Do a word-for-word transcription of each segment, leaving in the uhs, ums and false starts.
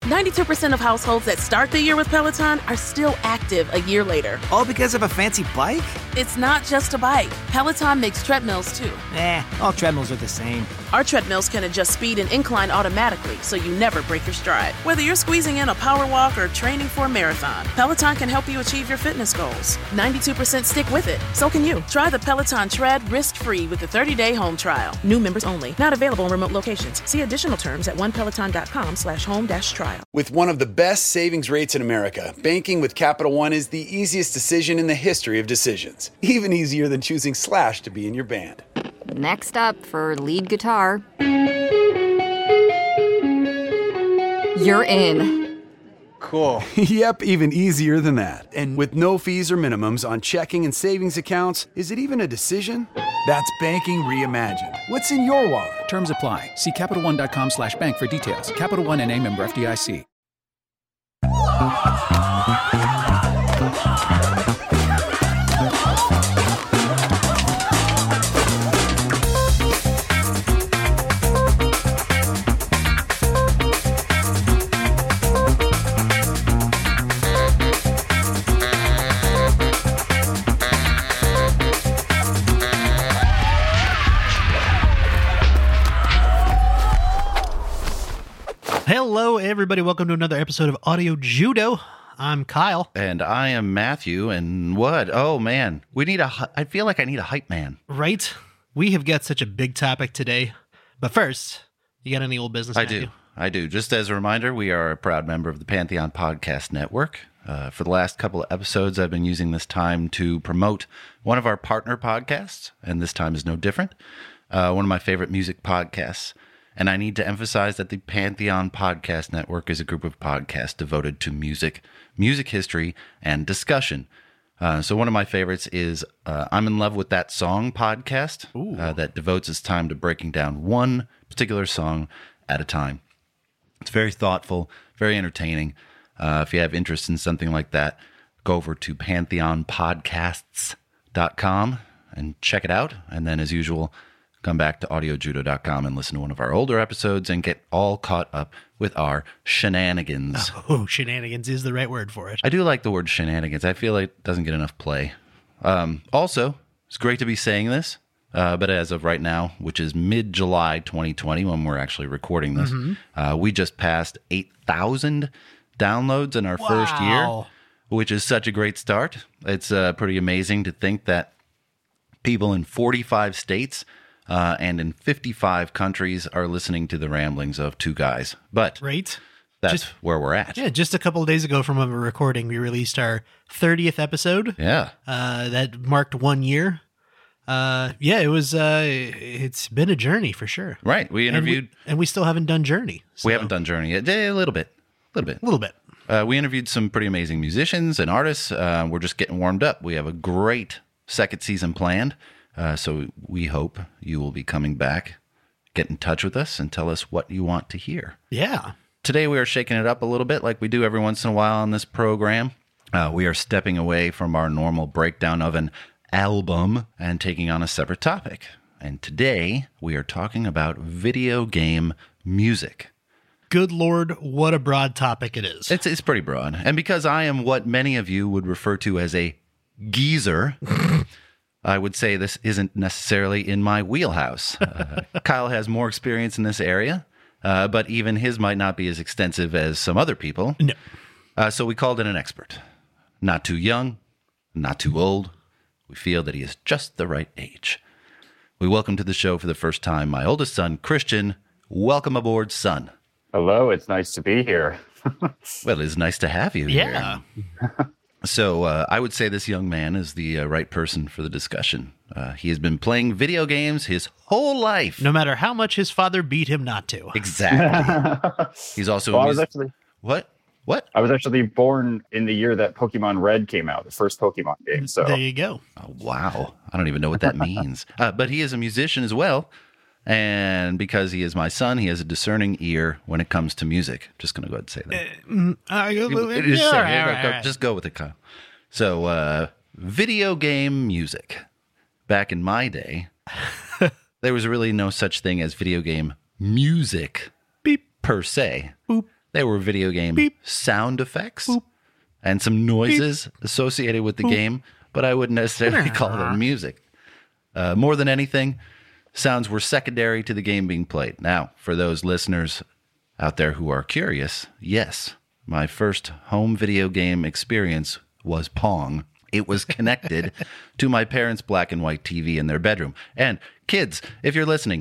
ninety-two percent of households that start the year with Peloton are still active a year later. All because of a fancy bike? It's not just a bike. Peloton makes treadmills, too. Eh, all treadmills are the same. Our treadmills can adjust speed and incline automatically, so you never break your stride. Whether you're squeezing in a power walk or training for a marathon, Peloton can help you achieve your fitness goals. ninety-two percent stick with it. So can you. Try the Peloton Tread risk-free with a thirty-day home trial. New members only. Not available in remote locations. See additional terms at onepeloton.com slash home dash trial. With one of the best savings rates in America, banking with Capital One is the easiest decision in the history of decisions. Even easier than choosing Slash to be in your band. Next up for lead guitar. You're in. Cool. Yep, even easier than that. And with no fees or minimums on checking and savings accounts, is it even a decision? That's banking reimagined. What's in your wallet? Terms apply. See CapitalOne.com slash bank for details. Capital One N A member F D I C. Hello, everybody. Welcome to another episode of Audio Judo. I'm Kyle. And I am Matthew. And what? Oh, man. We need a... I feel like I need a hype man. Right? We have got such a big topic today. But first, you got any old business, I Matthew? do. I do. Just as a reminder, we are a proud member of the Pantheon Podcast Network. Uh, for the last couple of episodes, I've been using this time to promote one of our partner podcasts. And this time is no different. Uh, one of my favorite music podcasts. And I need to emphasize that the Pantheon Podcast Network is a group of podcasts devoted to music, music history, and discussion. Uh, so one of my favorites is uh, I'm in Love with That Song podcast uh, that devotes its time to breaking down one particular song at a time. It's very thoughtful, very entertaining. Uh, if you have interest in something like that, go over to pantheon podcasts dot com and check it out. And then, as usual, come back to audio judo dot com and listen to one of our older episodes and get all caught up with our shenanigans. Oh, shenanigans is the right word for it. I do like the word shenanigans. I feel like it doesn't get enough play. Um, also, it's great to be saying this, uh, but as of right now, which is mid-July twenty twenty, when we're actually recording this, mm-hmm. uh, we just passed eight thousand downloads in our wow. first year, which is such a great start. It's uh, pretty amazing to think that people in forty-five states Uh, and in fifty-five countries are listening to the ramblings of two guys. But right. that's just, where we're at. Yeah, just a couple of days ago from when we were recording, we released our thirtieth episode. Yeah. Uh, that marked one year. Uh, yeah, it was, uh, it's been a journey for sure. Right. We interviewed. And we, and we still haven't done Journey. So. We haven't done Journey yet. A little bit. A little bit. A little bit. Uh, we interviewed some pretty amazing musicians and artists. Uh, we're just getting warmed up. We have a great second season planned. Uh, so we hope you will be coming back, get in touch with us, and tell us what you want to hear. Yeah. Today we are shaking it up a little bit like we do every once in a while on this program. Uh, we are stepping away from our normal breakdown of an album and taking on a separate topic. And today we are talking about video game music. Good Lord, what a broad topic it is. It's, it's pretty broad. And because I am what many of you would refer to as a geezer... I would say this isn't necessarily in my wheelhouse. Uh, Kyle has more experience in this area, uh, but even his might not be as extensive as some other people. No. Uh, so we called in an expert. Not too young, not too old. We feel that he is just the right age. We welcome to the show for the first time my oldest son, Christian. Welcome aboard, son. Hello, it's nice to be here. Well, it is nice to have you yeah. here. So uh, I would say this young man is the uh, right person for the discussion. Uh, he has been playing video games his whole life. No matter how much his father beat him not to. Exactly. He's also well, a I was mus- actually What? What? I was actually born in the year that Pokemon Red came out, the first Pokemon game. So there you go. Oh, wow. I don't even know what that means. Uh, but he is a musician as well. And because he is my son, he has a discerning ear when it comes to music. Just going to go ahead and say that. Uh, uh, just, yeah, say, all right, go, all go, right. just go with it, Kyle. So, uh, video game music. Back in my day, there was really no such thing as video game music Beep. per se. Boop. There were video game Beep. sound effects Boop. and some noises Beep. associated with the Boop. game, but I wouldn't necessarily call them music. Uh, more than anything, sounds were secondary to the game being played. Now, for those listeners out there who are curious, yes, my first home video game experience was Pong. It was connected to my parents' black and white T V in their bedroom. And kids, if you're listening,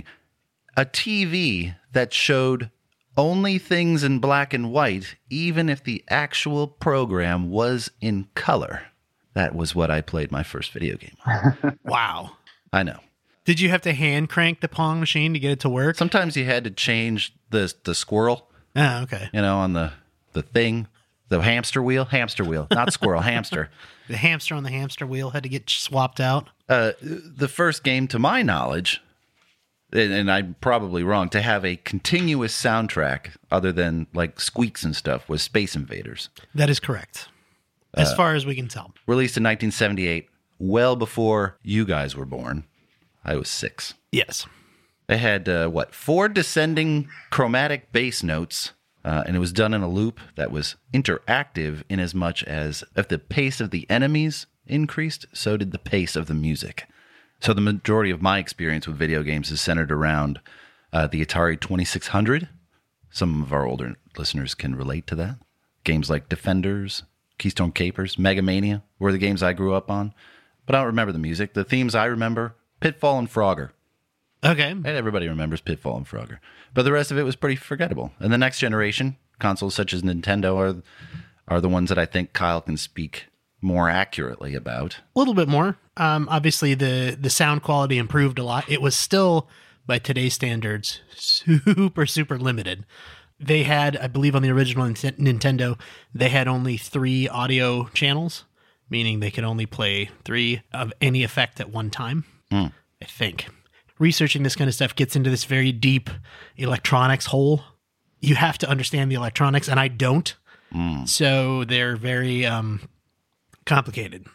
a T V that showed only things in black and white, even if the actual program was in color. That was what I played my first video game on. Wow. I know. Did you have to hand crank the Pong machine to get it to work? Sometimes you had to change the the squirrel, Oh, okay. you know, on the, the thing, the hamster wheel, hamster wheel, not squirrel, hamster. The hamster on the hamster wheel had to get swapped out. Uh, the first game, to my knowledge, and, and I'm probably wrong, to have a continuous soundtrack other than like squeaks and stuff was Space Invaders. That is correct. As Uh, far as we can tell. Released in nineteen seventy-eight, well before you guys were born. I was six. Yes. They had, uh, what, four descending chromatic bass notes, uh, and it was done in a loop that was interactive in as much as if the pace of the enemies increased, so did the pace of the music. So the majority of my experience with video games is centered around uh, the Atari twenty-six hundred. Some of our older listeners can relate to that. Games like Defenders, Keystone Capers, Mega Mania were the games I grew up on. But I don't remember the music. The themes I remember, Pitfall and Frogger. Okay. And everybody remembers Pitfall and Frogger. But the rest of it was pretty forgettable. And the next generation, consoles such as Nintendo are, are the ones that I think Kyle can speak more accurately about. A little bit more. Um, obviously, the, the sound quality improved a lot. It was still, by today's standards, super, super limited. They had, I believe on the original Nintendo, they had only three audio channels, meaning they could only play three of any effect at one time, Mm. I think. Researching this kind of stuff gets into this very deep electronics hole. You have to understand the electronics, and I don't. Mm. So they're very um, complicated.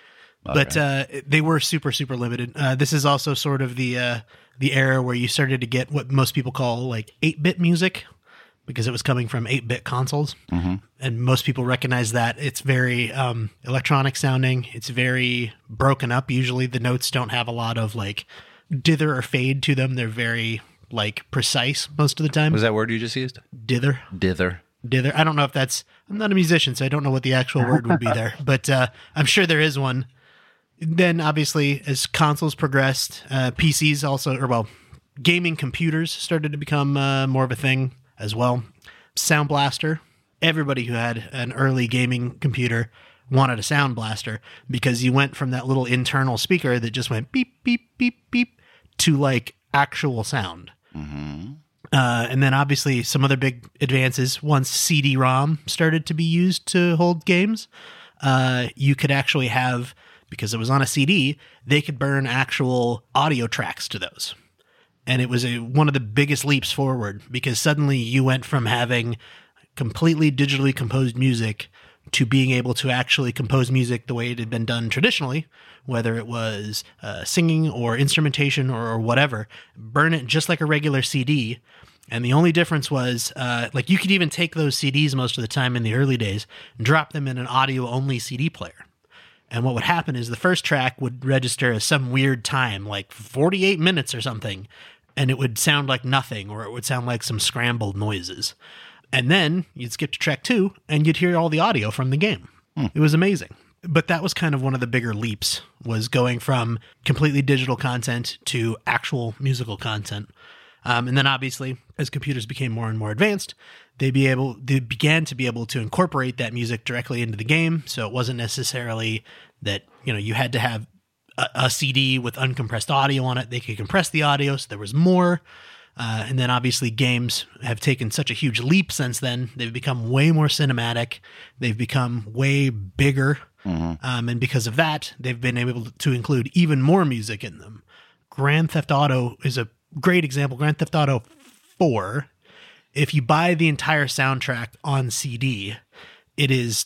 But uh, they were super, super limited. Uh, this is also sort of the uh, the era where you started to get what most people call like eight-bit music, because it was coming from eight-bit consoles. Mm-hmm. And most people recognize that. It's very um, electronic sounding. It's very broken up. Usually the notes don't have a lot of like dither or fade to them. They're very like precise most of the time. Was that word you just used? Dither. Dither. Dither. I don't know if that's... I'm not a musician, so I don't know what the actual word would be there. But uh, I'm sure there is one. Then, obviously, as consoles progressed, uh, P Cs also... Or, well, gaming computers started to become uh, more of a thing as well. Sound Blaster. Everybody who had an early gaming computer wanted a Sound Blaster, because you went from that little internal speaker that just went beep, beep, beep, beep, to, like, actual sound. Mm-hmm. Uh, and then obviously some other big advances. Once C D ROM started to be used to hold games, uh, you could actually have, because it was on a C D, they could burn actual audio tracks to those. And it was a, one of the biggest leaps forward, because suddenly you went from having completely digitally composed music to being able to actually compose music the way it had been done traditionally, whether it was uh, singing or instrumentation or, or whatever, burn it just like a regular C D. And the only difference was, uh, like, you could even take those C Ds most of the time in the early days and drop them in an audio-only C D player. And what would happen is the first track would register as some weird time, like forty-eight minutes or something, and it would sound like nothing, or it would sound like some scrambled noises. And then you'd skip to track two, and you'd hear all the audio from the game. Hmm. It was amazing. But that was kind of one of the bigger leaps, was going from completely digital content to actual musical content. Um, and then obviously, as computers became more and more advanced, they be able they began to be able to incorporate that music directly into the game. So it wasn't necessarily that, you know, you had to have a, a C D with uncompressed audio on it. They could compress the audio, so there was more. Uh, and then obviously games have taken such a huge leap since then. They've become way more cinematic. They've become way bigger. Mm-hmm. Um, and because of that, they've been able to include even more music in them. Grand Theft Auto is a great example. Grand Theft Auto four, if you buy the entire soundtrack on C D, it is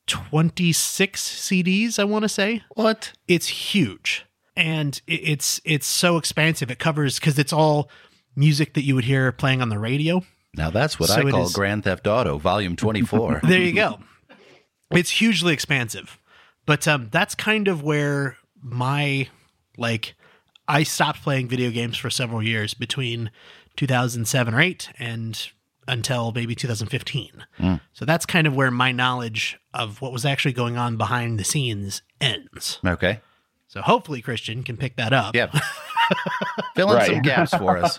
twenty-six C Ds, I want to say. What? It's huge. And it's it's so expansive. It covers, because it's all music that you would hear playing on the radio. Now that's what So I it call is- Grand Theft Auto Volume twenty-four. There you go. It's hugely expansive. But um, that's kind of where my, like, I stopped playing video games for several years between two thousand seven or eight and until maybe two thousand fifteen. Mm. So that's kind of where my knowledge of what was actually going on behind the scenes ends. Okay. So hopefully Christian can pick that up. Yep. Fill in Right. some gaps for us.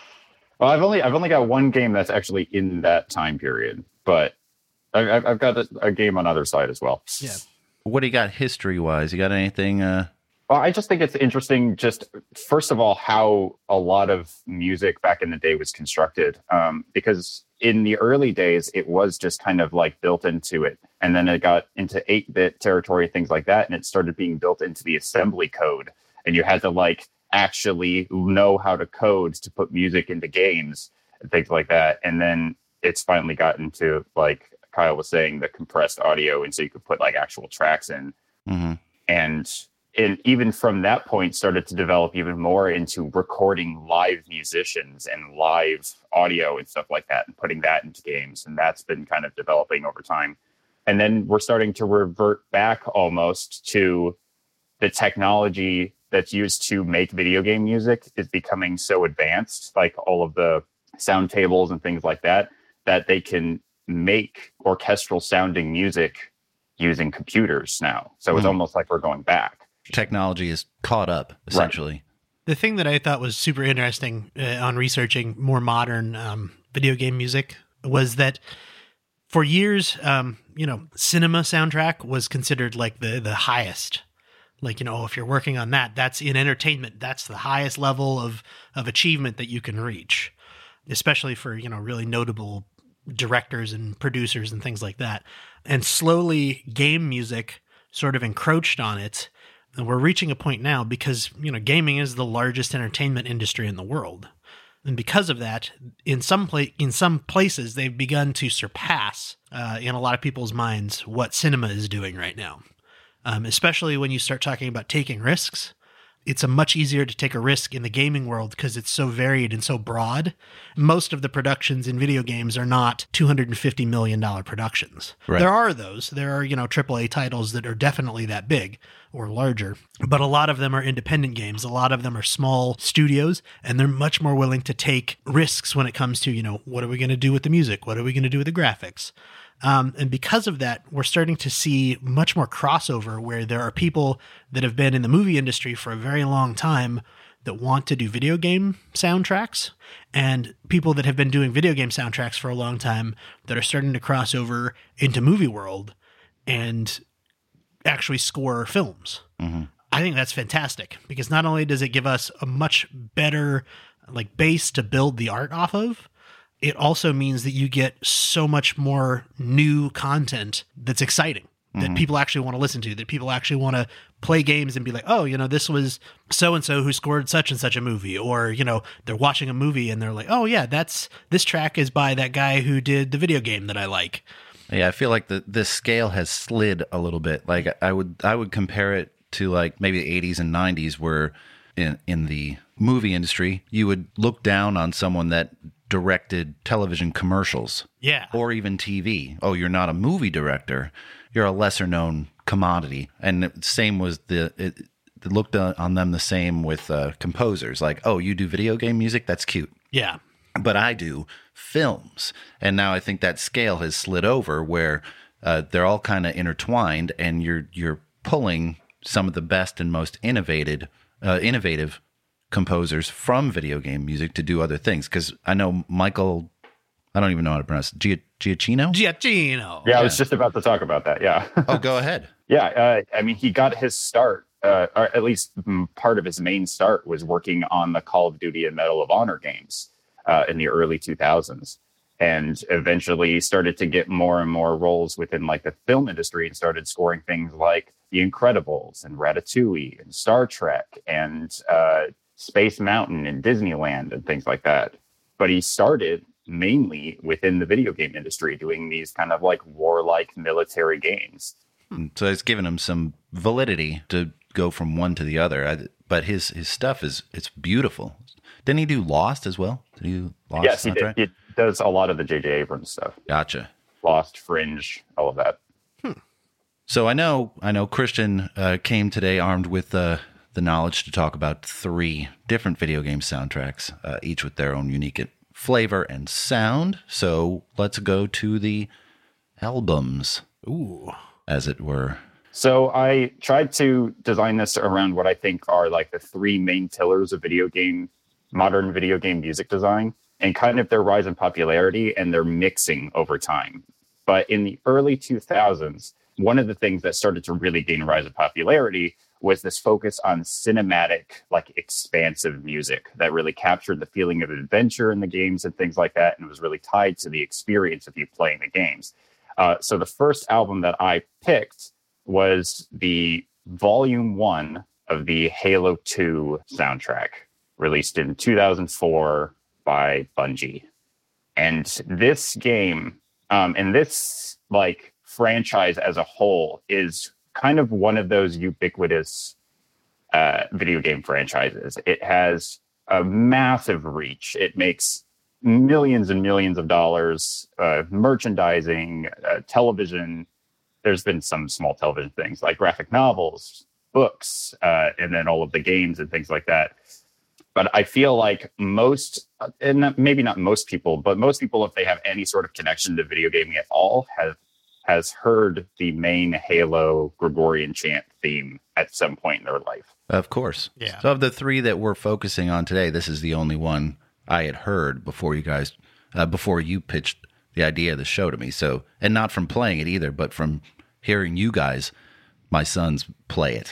Well, I've only I've only got one game that's actually in that time period, but I- I've I've got a, a game on other side as well. Yeah. What do you got history-wise? You got anything? Uh... Well, I just think it's interesting, just first of all, how a lot of music back in the day was constructed. Um, because in the early days, it was just kind of like built into it. And then it got into eight-bit territory, things like that. And it started being built into the assembly code. And you had to like actually know how to code to put music into games and things like that. And then it's finally gotten to, like Kyle was saying, the compressed audio. And so you could put like actual tracks in. Mm-hmm. And And even from that point started to develop even more into recording live musicians and live audio and stuff like that and putting that into games. And that's been kind of developing over time. And then we're starting to revert back almost to the technology that's used to make video game music is becoming so advanced, like all of the sound tables and things like that, that they can make orchestral sounding music using computers now. So it's Mhm. almost like we're going back. Technology is caught up, essentially. The thing that I thought was super interesting uh, on researching more modern um, video game music was that for years, um, you know, cinema soundtrack was considered like the the highest. Like, you know, if you're working on that, that's in entertainment. That's the highest level of of achievement that you can reach, especially for, you know, really notable directors and producers and things like that. And slowly game music sort of encroached on it. And we're reaching a point now because, you know, gaming is the largest entertainment industry in the world. And because of that, in some pla- in some places, they've begun to surpass, uh, in a lot of people's minds, what cinema is doing right now. Um, especially when you start talking about taking risks. It's a much easier to take a risk in the gaming world because it's so varied and so broad. Most of the productions in video games are not two hundred fifty million dollars productions. Right. There are those. There are, you know, triple A titles that are definitely that big or larger. But a lot of them are independent games. A lot of them are small studios, and they're much more willing to take risks when it comes to, you know, what are we going to do with the music? What are we going to do with the graphics? Um, and because of that, we're starting to see much more crossover where there are people that have been in the movie industry for a very long time that want to do video game soundtracks, and people that have been doing video game soundtracks for a long time that are starting to cross over into movie world and actually score films. Mm-hmm. I think that's fantastic because not only does it give us a much better like base to build the art off of, it also means that you get so much more new content that's exciting, that Mm-hmm. people actually want to listen to, that people actually want to play games and be like, oh, you know, this was so-and-so who scored such and such a movie. Or, you know, they're watching a movie and they're like, oh yeah, that's, this track is by that guy who did the video game that I like. Yeah, I feel like the this scale has slid a little bit. Like I would I would compare it to like maybe the eighties and nineties where in in the movie industry, you would look down on someone that directed television commercials. Yeah. Or even T V. Oh, you're not a movie director. You're a lesser known commodity. And the same was the it, it looked on them the same with uh, composers. Like, oh, you do video game music? That's cute. Yeah. But I do films. And now I think that scale has slid over where uh, they're all kind of intertwined, and you're you're pulling some of the best and most innovative uh, innovative composers from video game music to do other things. Because I know Michael, I don't even know how to pronounce it, Gia- Giacchino? Giacchino. Yeah, I was just about to talk about that. Yeah. Oh, go ahead. Yeah, uh, I mean, he got his start, uh, or at least mm, part of his main start was working on the Call of Duty and Medal of Honor games uh, in the early two thousands, and eventually started to get more and more roles within like the film industry and started scoring things like The Incredibles and Ratatouille and Star Trek and uh, Space Mountain and Disneyland and things like that. But he started mainly within the video game industry doing these kind of like warlike military games. So it's given him some validity to go from one to the other. I, but his his stuff is it's beautiful. Didn't he do Lost as well? Did he do Lost Yes, he soundtrack? did. He, does a lot of the J J Abrams stuff. Gotcha. Lost, Fringe, all of that. So I know, I know Christian uh, came today armed with uh, the knowledge to talk about three different video game soundtracks, uh, each with their own unique flavor and sound. So let's go to the albums, Ooh, as it were. So I tried to design this around what I think are like the three main pillars of video game, modern video game music design, and kind of their rise in popularity and their mixing over time. But in the early two thousands, one of the things that started to really gain a rise in popularity was this focus on cinematic, like expansive music that really captured the feeling of adventure in the games and things like that. And it was really tied to the experience of you playing the games. Uh, so the first album that I picked was the volume one of the Halo two soundtrack, released in two thousand four by Bungie. And this game, um, and this like franchise as a whole is kind of one of those ubiquitous uh, video game franchises. It has a massive reach. It makes millions and millions of dollars, uh, merchandising, uh, television. There's been some small television things like graphic novels, books, uh, and then all of the games and things like that. But I feel like most, and maybe not most people, but most people, if they have any sort of connection to video gaming at all, have has heard the main Halo Gregorian chant theme at some point in their life. Of course. Yeah. So of the three that we're focusing on today, this is the only one I had heard before you guys, uh, before you pitched the idea of the show to me. So, and not from playing it either, but from hearing you guys, my sons, play it.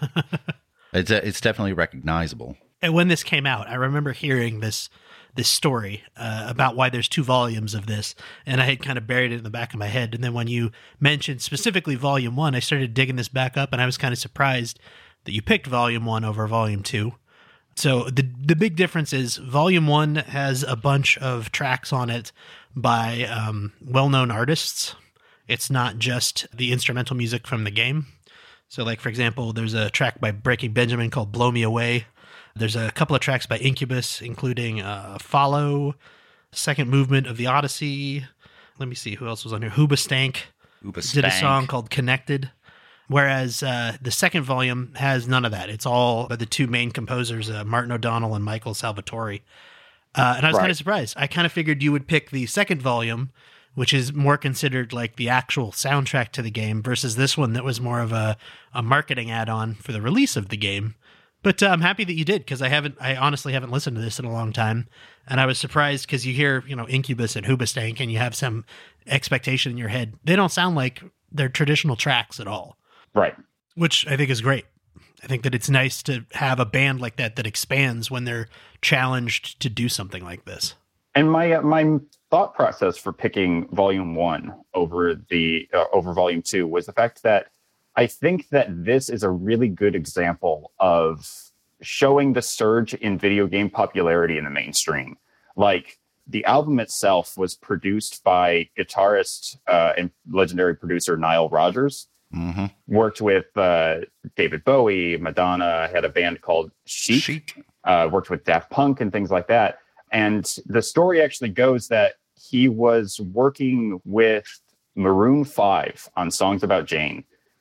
it's a, it's definitely recognizable. And when this came out, I remember hearing this this story uh, about why there's two volumes of this, and I had kind of buried it in the back of my head. And then when you mentioned specifically volume one, I started digging this back up, and I was kind of surprised that you picked volume one over volume two. So the the big difference is volume one has a bunch of tracks on it by um, well-known artists. It's not just the instrumental music from the game. So like, for example, there's a track by Breaking Benjamin called Blow Me Away. There's a couple of tracks by Incubus, including uh, Follow, Second Movement of the Odyssey. Let me see who else was on here. Hoobastank did a song called Connected. Whereas uh, the second volume has none of that. It's all by the two main composers, uh, Martin O'Donnell and Michael Salvatore. Uh, and I was Right. kind of surprised. I kind of figured you would pick the second volume, which is more considered like the actual soundtrack to the game, versus this one that was more of a, a marketing add-on for the release of the game. But uh, I'm happy that you did, because I haven't, I honestly haven't listened to this in a long time, and I was surprised because you hear, you know, Incubus and Hoobastank, and you have some expectation in your head. They don't sound like they're traditional tracks at all, Right. which I think is great. I think that it's nice to have a band like that that expands when they're challenged to do something like this. And my uh, my thought process for picking volume one over the uh, over volume two was the fact that I think that this is a really good example of showing the surge in video game popularity in the mainstream. Like, the album itself was produced by guitarist uh, and legendary producer Nile Rodgers. Mm-hmm. Worked with uh, David Bowie, Madonna, had a band called Chic. Chic. Uh, worked with Daft Punk and things like that. And the story actually goes that he was working with Maroon five on Songs About Jane.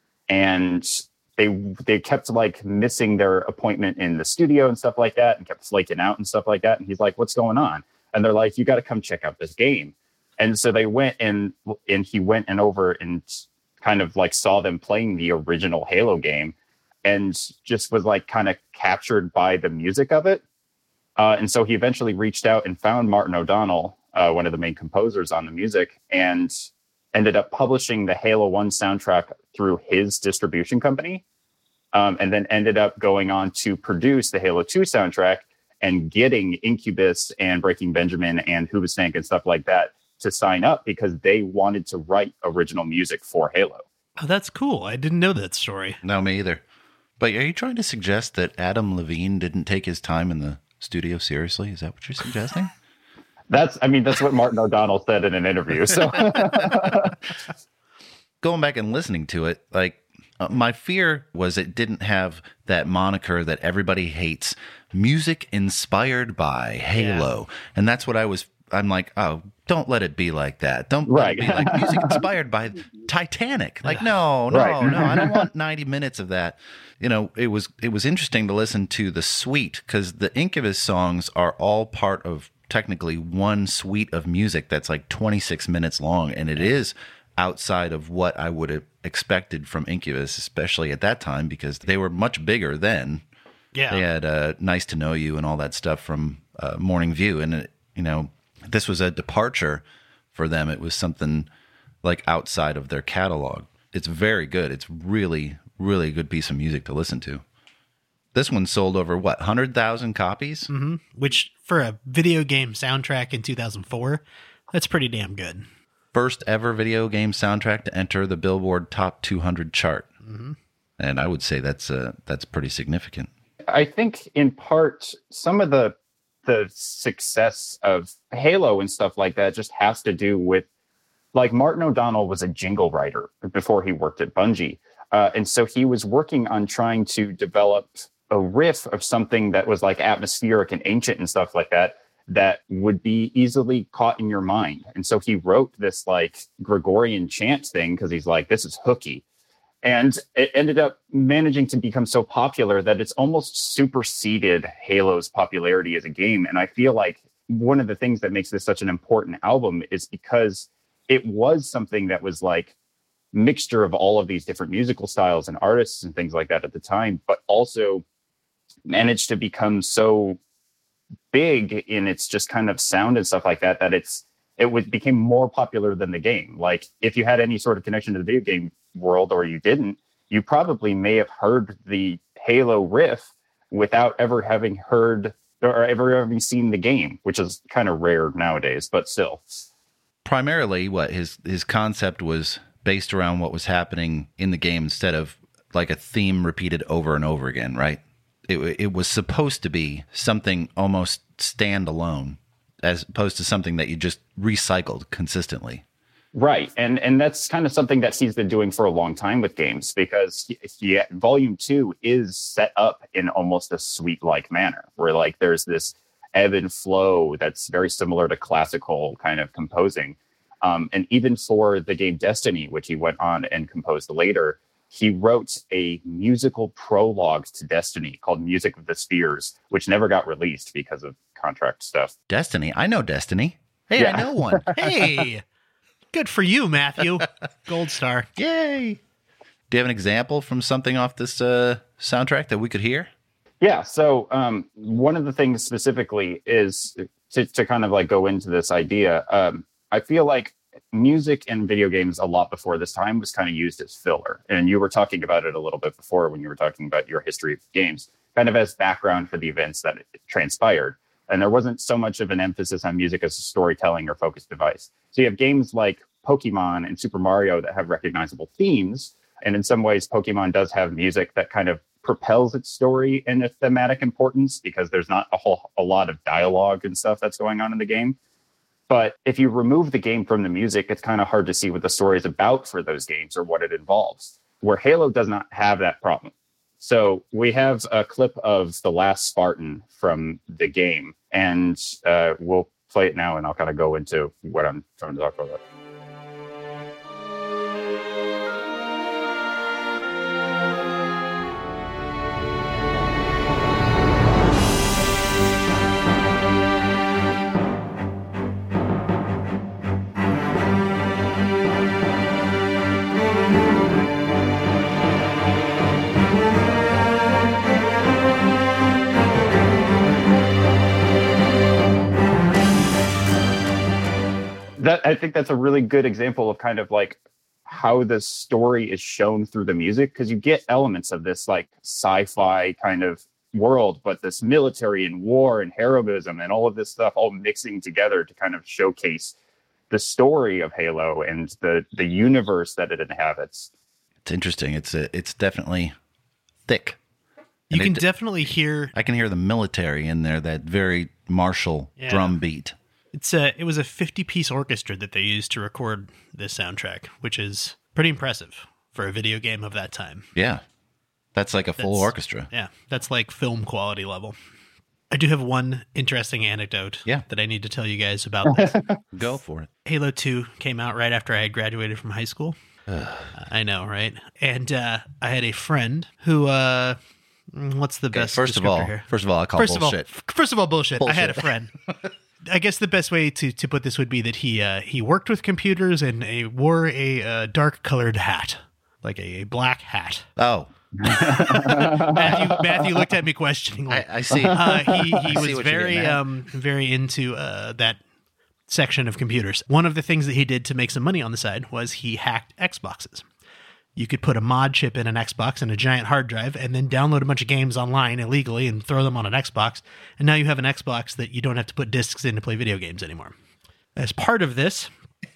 And they they kept like missing their appointment in the studio and stuff like that, and kept flaking out and stuff like that. And he's like, "What's going on?" And they're like, "You got to come check out this game." And so they went and and he went and over and kind of like saw them playing the original Halo game, and just was like kind of captured by the music of it. Uh, and so he eventually reached out and found Martin O'Donnell, uh, one of the main composers on the music, and ended up publishing the Halo one soundtrack through his distribution company, um, and then ended up going on to produce the Halo two soundtrack and getting Incubus and Breaking Benjamin and Hoobastank and stuff like that to sign up because they wanted to write original music for Halo. Oh, that's cool. I didn't know that story. No, me either. But are you trying to suggest that Adam Levine didn't take his time in the studio seriously? Is that what you're suggesting? That's, I mean, that's what Martin O'Donnell said in an interview. So Going back and listening to it, like, uh, my fear was it didn't have that moniker that everybody hates, music inspired by Halo. And that's what I was I'm like, oh, don't let it be like that. Don't Right. let it be like music inspired by Titanic. Like, no, no, Right. no. I don't want ninety minutes of that. You know, it was it was interesting to listen to the suite because the Incubus songs are all part of technically one suite of music that's like twenty-six minutes long, and it is outside of what I would have expected from Incubus, especially at that time because they were much bigger then. Yeah. They had uh, Nice to Know You and all that stuff from uh, Morning View. And, it, you know, this was a departure for them. It was something like outside of their catalog. It's very good. It's really, really a good piece of music to listen to. This one sold over, what, one hundred thousand copies? Mm-hmm. Which, for a video game soundtrack in two thousand four, that's pretty damn good. First ever video game soundtrack to enter the Billboard Top two hundred chart. Mm-hmm. And I would say that's uh, that's pretty significant. I think in part some of the the success of Halo and stuff like that just has to do with, like, Martin O'Donnell was a jingle writer before he worked at Bungie. Uh, and so he was working on trying to develop a riff of something that was like atmospheric and ancient and stuff like that, that would be easily caught in your mind. And so he wrote this like Gregorian chant thing because he's like, this is hooky. And it ended up managing to become so popular that it's almost superseded Halo's popularity as a game. And I feel like one of the things that makes this such an important album is because it was something that was like mixture of all of these different musical styles and artists and things like that at the time, but also managed to become so big in its just kind of sound and stuff like that, that it's it was became more popular than the game. Like, if you had any sort of connection to the video game world or you didn't, you probably may have heard the Halo riff without ever having heard or ever having seen the game, which is kind of rare nowadays, but still. Primarily, what his his concept was based around what was happening in the game instead of like a theme repeated over and over again, right? It it was supposed to be something almost standalone, as opposed to something that you just recycled consistently. Right. And and that's kind of something that he's been doing for a long time with games, because he, he, Volume two is set up in almost a suite-like manner, where like there's this ebb and flow that's very similar to classical kind of composing. Um, and even for the game Destiny, which he went on and composed later, he wrote a musical prologue to Destiny called Music of the Spheres, which never got released because of contract stuff. Destiny? I know Destiny. Hey, Yeah. I know one. Hey, good for you, Matthew. Gold star. Yay. Do you have an example from something off this uh, soundtrack that we could hear? Yeah, so um, one of the things specifically is to, to kind of like go into this idea. Um, I feel like music and video games a lot before this time was kind of used as filler. And you were talking about it a little bit before when you were talking about your history of games, kind of as background for the events that it transpired. And there wasn't so much of an emphasis on music as a storytelling or focused device. So you have games like Pokemon and Super Mario that have recognizable themes. And in some ways, Pokemon does have music that kind of propels its story and its thematic importance, because there's not a whole a lot of dialogue and stuff that's going on in the game. But if you remove the game from the music, it's kind of hard to see what the story is about for those games or what it involves, where Halo does not have that problem. So we have a clip of The Last Spartan from the game, and uh, we'll play it now, and I'll kind of go into what I'm trying to talk about. That, I think that's a really good example of kind of like how the story is shown through the music, because you get elements of this like sci-fi kind of world, but this military and war and heroism and all of this stuff all mixing together to kind of showcase the story of Halo and the the universe that it inhabits. It's interesting. It's a, it's definitely thick. You And can it- definitely hear I can hear the military in there, that very martial Yeah. drum beat. it's a it was a fifty-piece orchestra that they used to record this soundtrack, which is pretty impressive for a video game of that time. Yeah. That's like a full That's- orchestra. Yeah, that's like film quality level. I do have one interesting anecdote Yeah. that I need to tell you guys about this. Go for it. Halo two came out right after I had graduated from high school. I know, right? And uh, I had a friend who, uh, what's the Okay, best first of descriptor all, here? first of all, I call First bullshit. of all, f- first of all, bullshit. I had a Bullshit. friend. I guess the best way to, to put this would be that he uh, he worked with computers and he wore a uh, dark colored hat, like a, a black hat. Oh, Matthew, Matthew looked at me questioningly. I, I see. Uh, he I he see was what you're very getting at. um very into uh, that section of computers. One of the things that he did to make some money on the side was he hacked Xboxes. You could put a mod chip in an Xbox and a giant hard drive and then download a bunch of games online illegally and throw them on an Xbox. And now you have an Xbox that you don't have to put discs in to play video games anymore. As part of this,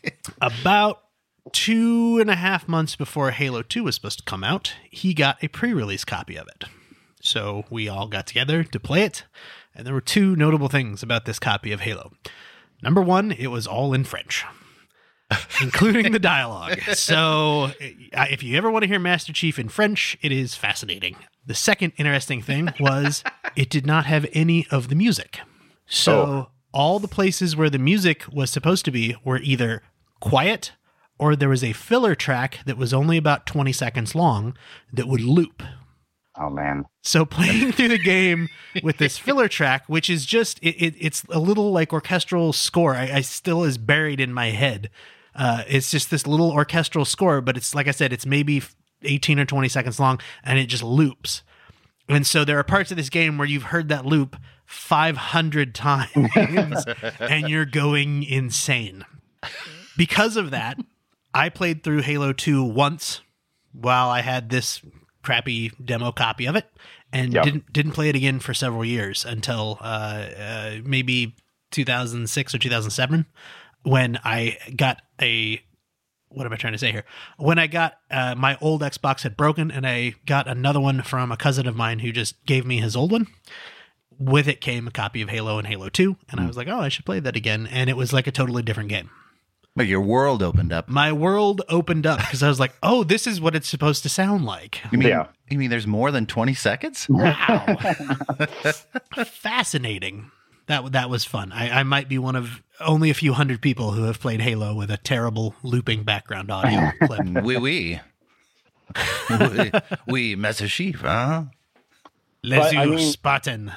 about two and a half months before Halo two was supposed to come out, he got a pre-release copy of it. So we all got together to play it. And there were two notable things about this copy of Halo. Number one, it was all in French, including the dialogue. So uh, if you ever want to hear Master Chief in French, it is fascinating. The second interesting thing was it did not have any of the music. So Oh. all the places where the music was supposed to be were either quiet or there was a filler track that was only about twenty seconds long that would loop. Oh man. So playing through the game with this filler track, which is just, it, it, it's a little like orchestral score. I, I still is buried in my head. Uh, it's just this little orchestral score, but it's, like I said, it's maybe eighteen or twenty seconds long and it just loops. And so there are parts of this game where you've heard that loop five hundred times and you're going insane. Because of that, I played through Halo two once while I had this crappy demo copy of it, and Yep. didn't didn't play it again for several years until uh, uh, maybe two thousand six or two thousand seven, when I got a what am I trying to say here? When I got uh, my old Xbox had broken, and I got another one from a cousin of mine who just gave me his old one. With it came a copy of Halo and Halo two, and I was like, oh, I should play that again, and it was like a totally different game. But your world opened up. My world opened up because I was like, oh, this is what it's supposed to sound like. You mean, Yeah. you mean there's more than twenty seconds? Wow. Fascinating. That that was fun. I, I might be one of only a few hundred people who have played Halo with a terrible looping background audio clip. Oui, oui. oui, oui, Master Chief, huh? Les But, I yeux mean- Spartan.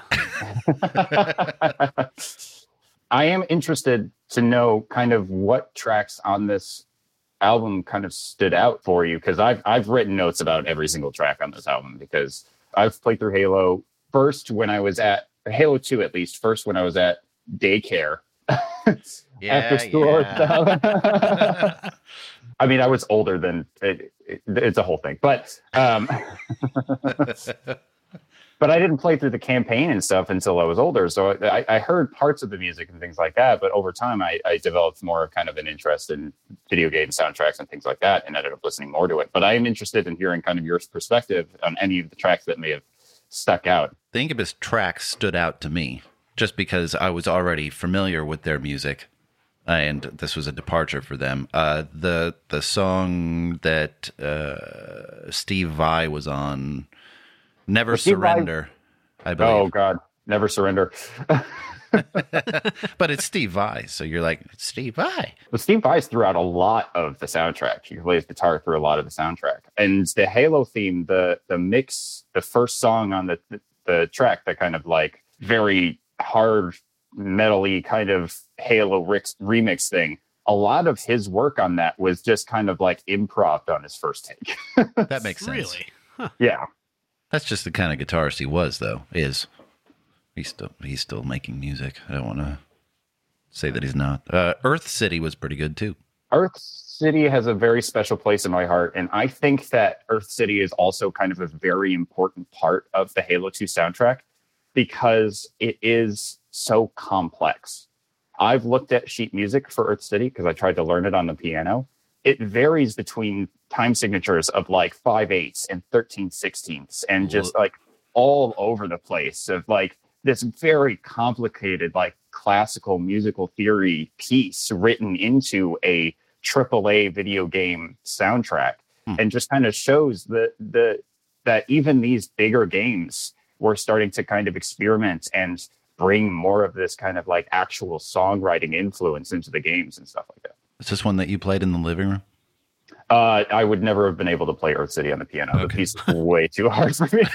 I am interested to know kind of what tracks on this album kind of stood out for you, because I've I've written notes about every single track on this album, because I've played through Halo first when I was at Halo two, at least first when I was at daycare Yeah, after school. yeah. and stuff. I mean, I was older than it, it, it's a whole thing, but um, but I didn't play through the campaign and stuff until I was older. So I, I heard parts of the music and things like that. But over time, I, I developed more kind of an interest in video game soundtracks and things like that, and ended up listening more to it. But I am interested in hearing kind of your perspective on any of the tracks that may have stuck out. The Incubus tracks stood out to me just because I was already familiar with their music, and this was a departure for them. Uh, the the song that uh, Steve Vai was on, Never Steve Vai- Surrender, I Oh believe. God, Never Surrender. But it's Steve Vai, so you're like, it's Steve Vai. But Steve Vai throughout a lot of the soundtrack. He plays guitar through a lot of the soundtrack. And the Halo theme, the the mix, the first song on the the, the track, that kind of like very hard metal-y kind of Halo Rick's remix thing. A lot of his work on that was just kind of like improv on his first take. That makes sense. Really? Yeah. That's just the kind of guitarist he was, though. Is he's still he's still making music? I don't want to say that he's not. Uh, Earth City was pretty good too. Earth City has a very special place in my heart, and I think that Earth City is also kind of a very important part of the Halo two soundtrack because it is so complex. I've looked at sheet music for Earth City because I tried to learn it on the piano. It varies between time signatures of like five eighths and thirteen sixteenths, and just like all over the place of like this very complicated, like classical musical theory piece written into a triple A video game soundtrack, Hmm. and just kind of shows the the that even these bigger games were starting to kind of experiment and bring more of this kind of like actual songwriting influence into the games and stuff like that. Is this one that you played in the living room? Uh, I would never have been able to play Earth City on the piano. Okay. The piece is way too hard for me.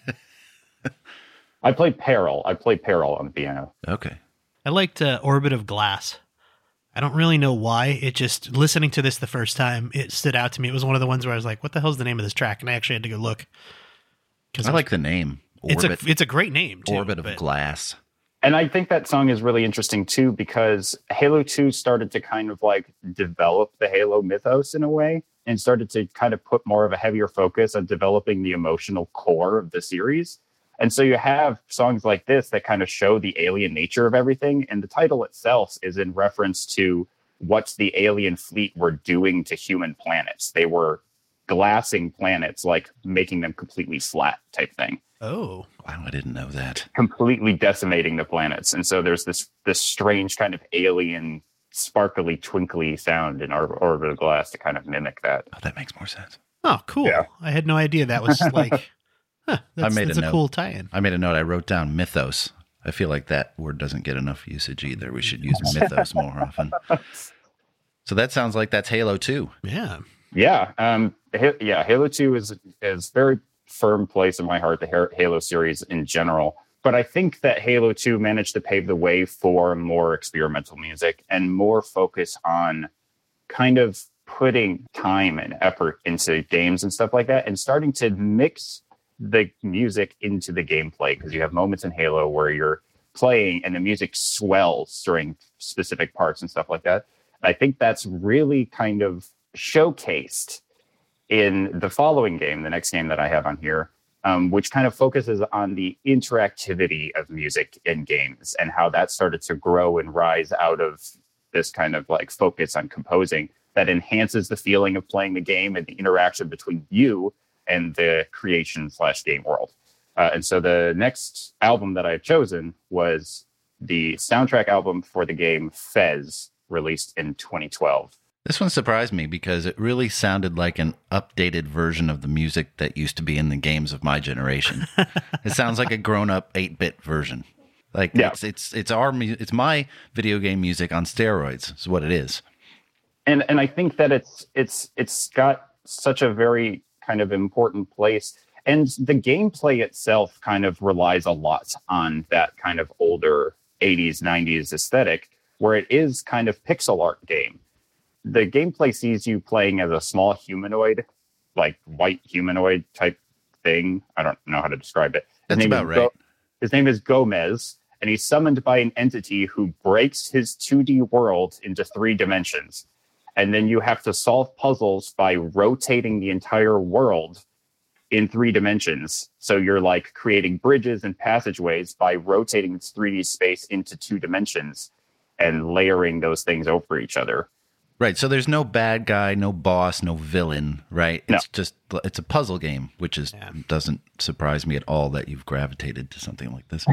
I played Peril. I played Peril on the piano. Okay. I liked uh, Orbit of Glass. I don't really know why. It just, listening to this the first time, it stood out to me. It was one of the ones where I was like, what the hell's the name of this track? And I actually had to go look. I like the name. It's Orbit, a it's a great name, too. Orbit of but- Glass. And I think that song is really interesting too, because Halo two started to kind of like develop the Halo mythos in a way and started to kind of put more of a heavier focus on developing the emotional core of the series. And so you have songs like this that kind of show the alien nature of everything. And the title itself is in reference to what the alien fleet were doing to human planets. They were glassing planets, like making them completely flat type thing. Oh. Wow, I didn't know that. Completely decimating the planets. And so there's this this strange kind of alien, sparkly, twinkly sound in Or- Orbit of Glass to kind of mimic that. Oh, that makes more sense. Oh, cool. Yeah. I had no idea that was like, huh, that's, I made that's a a, note. cool tie-in. I made a note. I wrote down mythos. I feel like that word doesn't get enough usage either. We should use mythos more often. So that sounds like that's Halo two. Yeah. Yeah. Um, Ha- yeah, Halo two is is very firm place in my heart, the Ha- Halo series in general. But I think that Halo two managed to pave the way for more experimental music and more focus on kind of putting time and effort into games and stuff like that, and starting to mix the music into the gameplay, because you have moments in Halo where you're playing and the music swells during specific parts and stuff like that. And I think that's really kind of showcased in the following game, the next game that I have on here, um, which kind of focuses on the interactivity of music in games and how that started to grow and rise out of this kind of like focus on composing that enhances the feeling of playing the game and the interaction between you and the creation slash game world. Uh, and so the next album that I've chosen was the soundtrack album for the game Fez, released in twenty twelve. This one surprised me because it really sounded like an updated version of the music that used to be in the games of my generation. It sounds like a grown-up eight-bit version. Like Yeah. it's it's it's our mu- it's my video game music on steroids. Is what it is. And and I think that it's it's it's got such a very kind of important place. And the gameplay itself kind of relies a lot on that kind of older eighties, nineties aesthetic, where it is kind of pixel art game. The gameplay sees you playing as a small humanoid, like white humanoid type thing. I don't know how to describe it. His That's name about is right. his name is Gomez, and he's summoned by an entity who breaks his two D world into three dimensions. And then you have to solve puzzles by rotating the entire world in three dimensions. So you're like creating bridges and passageways by rotating this three D space into two dimensions and layering those things over each other. Right. So there's no bad guy, no boss, no villain, right? No. It's just it's a puzzle game, which is Yeah. doesn't surprise me at all that you've gravitated to something like this.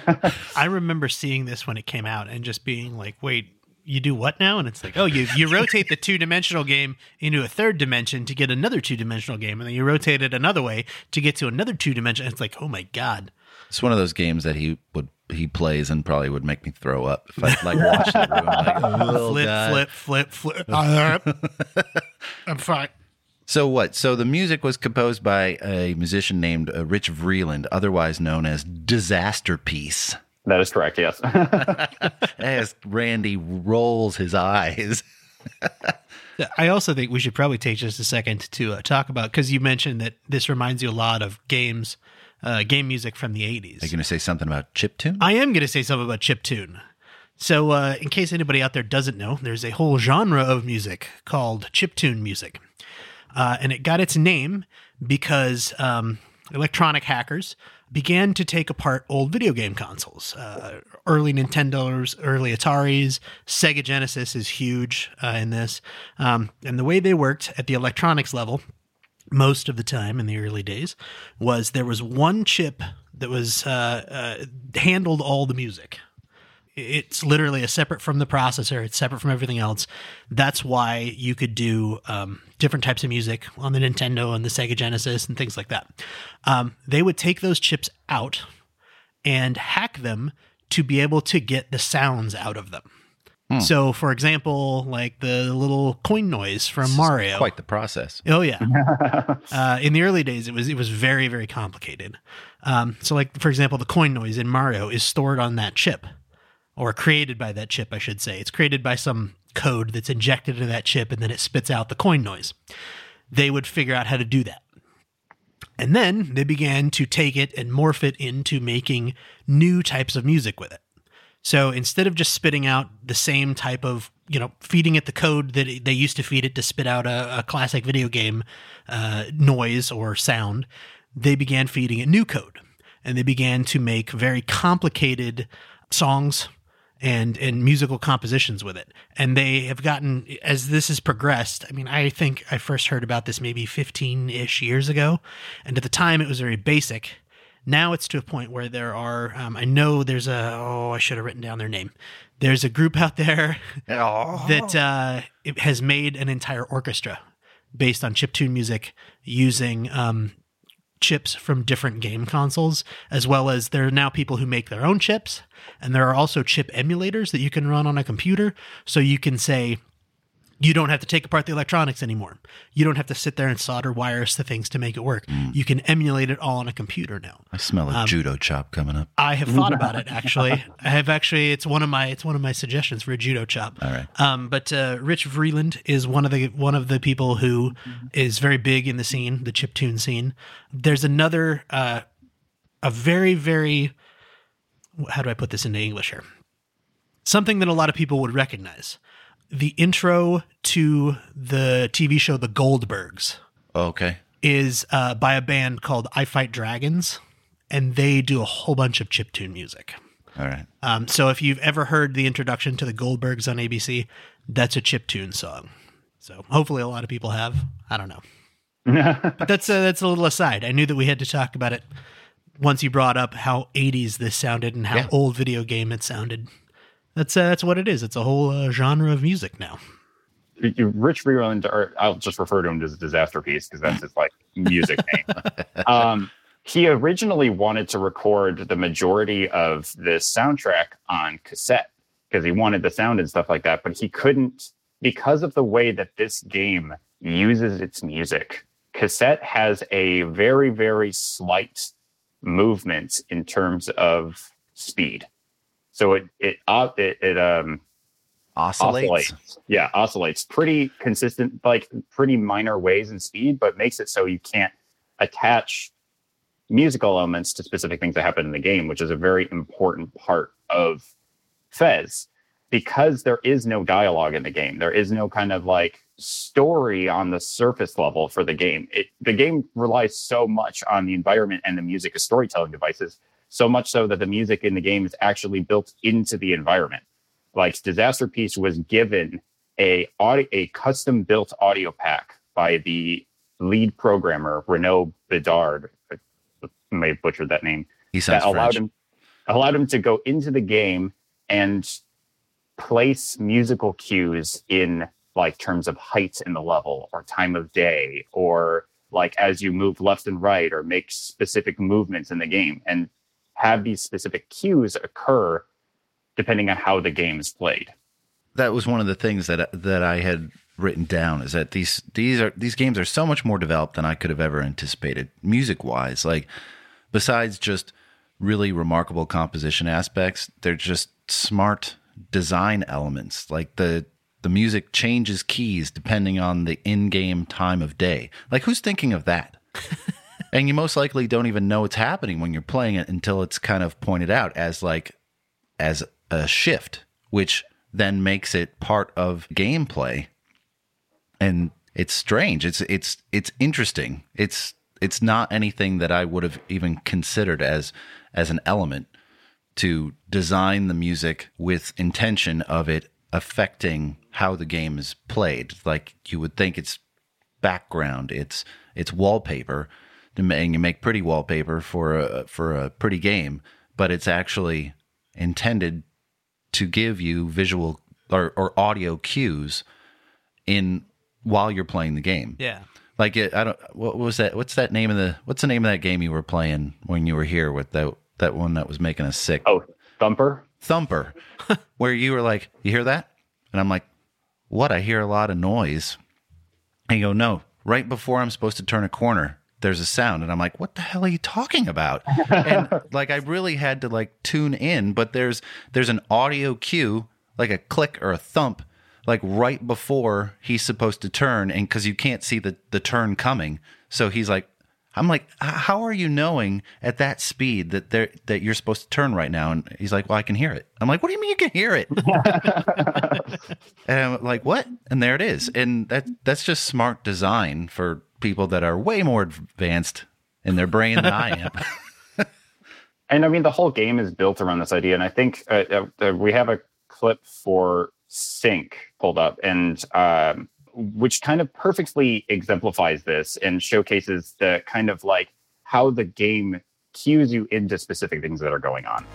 I remember seeing this when it came out and just being like, wait, you do what now? And it's like, oh, you you rotate the two-dimensional game into a third dimension to get another two-dimensional game, and then you rotate it another way to get to another two-dimension. It's like, oh my God. It's one of those games that he would he plays and probably would make me throw up if I like watched it. Like, oh, flip, God. flip, flip, flip, I'm fine. So what? So the music was composed by a musician named uh, Rich Vreeland, otherwise known as Disaster Piece. That is correct, yes. As Randy rolls his eyes. I also think we should probably take just a second to uh, talk about, because you mentioned that this reminds you a lot of games, uh, game music from the eighties. Are you going to say something about chiptune? I am going to say something about chiptune. So, uh, in case anybody out there doesn't know, there's a whole genre of music called chiptune music. Uh, and it got its name because um, electronic hackers began to take apart old video game consoles. Uh, early Nintendos, early Ataris, Sega Genesis is huge uh, in this. Um, and the way they worked at the electronics level, most of the time in the early days, was there was one chip that was uh, uh, handled all the music. It's literally a separate from the processor. It's separate from everything else. That's why you could do um, different types of music on the Nintendo and the Sega Genesis and things like that. Um, they would take those chips out and hack them to be able to get the sounds out of them. Hmm. So, for example, like the little coin noise from It's Mario. Quite the process. Oh yeah. uh, in the early days, it was it was very very complicated. Um, so, like for example, the coin noise in Mario is stored on that chip, or created by that chip, I should say. It's created by some code that's injected into that chip, and then it spits out the coin noise. They would figure out how to do that, and then they began to take it and morph it into making new types of music with it. So instead of just spitting out the same type of, you know, feeding it the code that they used to feed it to spit out a, a classic video game uh, noise or sound, they began feeding it new code. And they began to make very complicated songs and and musical compositions with it. And they have gotten, as this has progressed, I mean, I think I first heard about this maybe fifteen-ish years ago. And at the time, it was very basic. Now it's to a point where there are, um, I know there's a, oh, I should have written down their name. There's a group out there oh. that uh, it has made an entire orchestra based on chiptune music using um, chips from different game consoles, as well as there are now people who make their own chips. And there are also chip emulators that you can run on a computer. So you can say, you don't have to take apart the electronics anymore. You don't have to sit there and solder wires to things to make it work. Mm. You can emulate it all on a computer now. I smell a um, judo chop coming up. I have thought about it, actually. I have actually, it's one of my, it's one of my suggestions for a judo chop. All right. Um, but uh, Rich Vreeland is one of the, one of the people who is very big in the scene, the chiptune scene. There's another, uh, a very, very, how do I put this into English here? Something that a lot of people would recognize. The intro to the T V show The Goldbergs okay. is uh, by a band called I Fight Dragons, and they do a whole bunch of chiptune music. All right. Um, so if you've ever heard the introduction to The Goldbergs on A B C, that's a chiptune song. So hopefully a lot of people have. I don't know. But that's a, that's a little aside. I knew that we had to talk about it once you brought up how eighties this sounded and how yeah. old video game it sounded. That's uh, that's what it is. It's a whole uh, genre of music now. Rich Vreeland, or I'll just refer to him as Disaster Piece because that's his like music name. Um, he originally wanted to record the majority of this soundtrack on cassette because he wanted the sound and stuff like that, but he couldn't because of the way that this game uses its music. Cassette has a very, very slight movement in terms of speed. So it it uh, it, it um oscillates. oscillates. Yeah, oscillates pretty consistent, like pretty minor ways in speed, but makes it so you can't attach musical elements to specific things that happen in the game, which is a very important part of Fez. Because there is no dialogue in the game, there is no kind of like story on the surface level for the game. It the game relies so much on the environment and the music as storytelling devices. So much so that the music in the game is actually built into the environment. Like Disaster Piece was given a audio, a custom built audio pack by the lead programmer, Renaud Bedard. I may have butchered that name. He sounds that allowed French. him allowed him to go into the game and place musical cues in like terms of height in the level or time of day, or like as you move left and right or make specific movements in the game, and have these specific cues occur depending on how the game is played. That was one of the things that that I had written down, is that these these are these games are so much more developed than I could have ever anticipated, music wise. Like, besides just really remarkable composition aspects, they're just smart design elements. Like the the music changes keys depending on the in-game time of day. Like, who's thinking of that? And you most likely don't even know it's happening when you're playing it until it's kind of pointed out as like as a shift, which then makes it part of gameplay. And it's strange. It's it's it's interesting. It's it's not anything that I would have even considered as as an element to design the music with intention of it affecting how the game is played. Like, you would think it's background, it's it's wallpaper, and you make pretty wallpaper for a for a pretty game, but it's actually intended to give you visual or, or audio cues in while you're playing the game. Yeah. Like, it, I don't. What was that? What's that name of the? What's the name of that game you were playing when you were here with that that one that was making us sick? Oh, Thumper? Thumper, where you were like, you hear that? And I'm like, what? I hear a lot of noise. And you go, no, right before I'm supposed to turn a corner, there's a sound. And I'm like, what the hell are you talking about? And like, I really had to like tune in, but there's, there's an audio cue, like a click or a thump, like right before he's supposed to turn. And cause you can't see the, the turn coming. So he's like, I'm like, how are you knowing at that speed that they're, that you're supposed to turn right now? And he's like, well, I can hear it. I'm like, what do you mean you can hear it? And I'm like, what? And there it is. And that that's just smart design for people that are way more advanced in their brain than I am. And I mean, the whole game is built around this idea. And I think uh, uh, we have a clip for Sync pulled up, and um, which kind of perfectly exemplifies this and showcases the kind of like how the game cues you into specific things that are going on.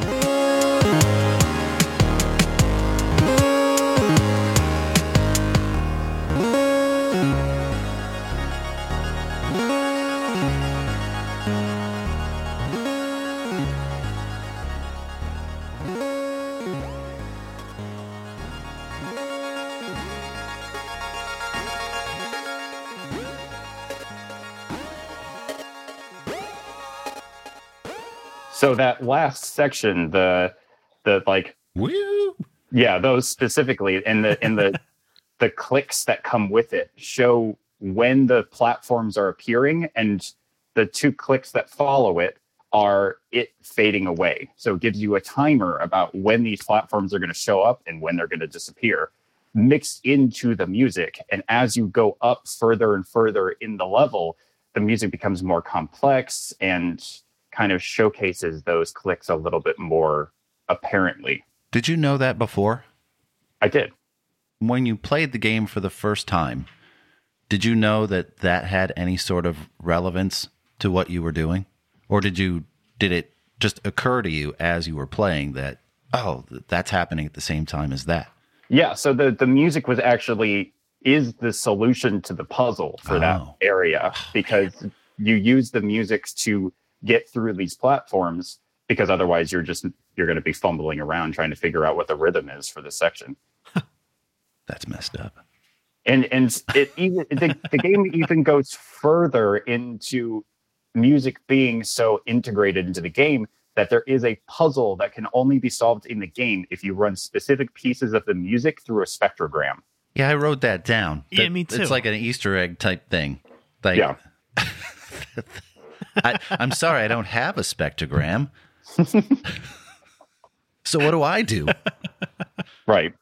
So that last section, the the like, Woo! yeah, those specifically, and the and the the clicks that come with it show when the platforms are appearing, and the two clicks that follow it are it fading away. So it gives you a timer about when these platforms are going to show up and when they're going to disappear, mixed into the music. And as you go up further and further in the level, the music becomes more complex and kind of showcases those clicks a little bit more apparently. Did you know that before? I did. When you played the game for the first time, did you know that that had any sort of relevance to what you were doing? Or did you did it just occur to you as you were playing that, oh, that's happening at the same time as that? Yeah, so the, the music was actually is the solution to the puzzle for Oh. that area, because you use the music to get through these platforms, because otherwise you're just you're going to be fumbling around trying to figure out what the rhythm is for this section. That's messed up. And and it even the, the game even goes further into music being so integrated into the game that there is a puzzle that can only be solved in the game if you run specific pieces of the music through a spectrogram. Yeah, I wrote that down. Yeah, That- me too. It's like an Easter egg type thing. Like, Yeah. I, I'm sorry, I don't have a spectrogram. So what do I do? Right.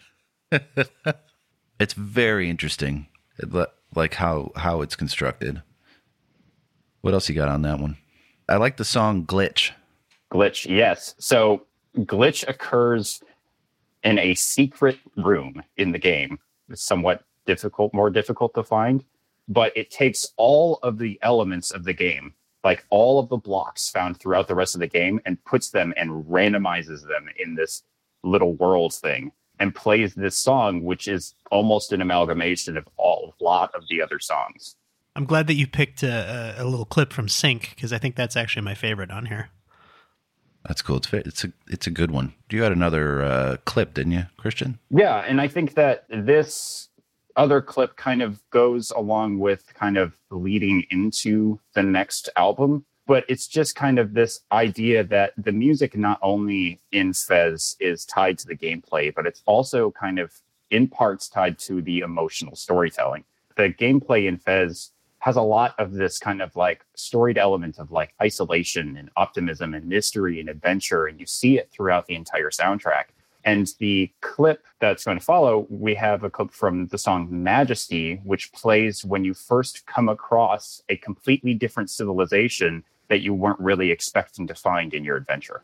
It's very interesting, like how how it's constructed. What else you got on that one? I like the song Glitch. Glitch, yes. So glitch occurs in a secret room in the game. It's somewhat difficult, more difficult to find, but it takes all of the elements of the game, like all of the blocks found throughout the rest of the game, and puts them and randomizes them in this little worlds thing, and plays this song, which is almost an amalgamation of all, a lot of the other songs. I'm glad that you picked a, a, a little clip from Sync, because I think that's actually my favorite on here. That's cool. It's fa- it's a it's a good one. You had another uh, clip, didn't you, Christian? Yeah, and I think that this other clip kind of goes along with kind of leading into the next album, but it's just kind of this idea that the music not only in Fez is tied to the gameplay, but it's also kind of in parts tied to the emotional storytelling. The gameplay in Fez has a lot of this kind of like storied element of like isolation and optimism and mystery and adventure, and you see it throughout the entire soundtrack. And the clip that's going to follow, we have a clip from the song Majesty, which plays when you first come across a completely different civilization that you weren't really expecting to find in your adventure.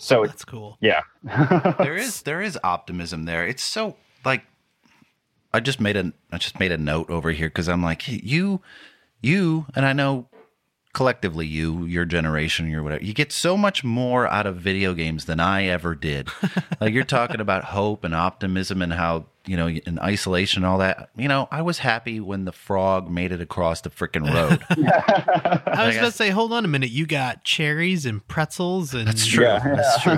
So That's cool. Yeah. there is there is optimism there. It's so like I just made a I just made a note over here because I'm like you you and I know collectively you your generation your whatever you get so much more out of video games than I ever did. Like you're talking about hope and optimism and how you know in isolation and all that. You know I was happy when the frog made it across the freaking road. I was about to say, hold on a minute. You got cherries and pretzels and That's true. Yeah. That's true.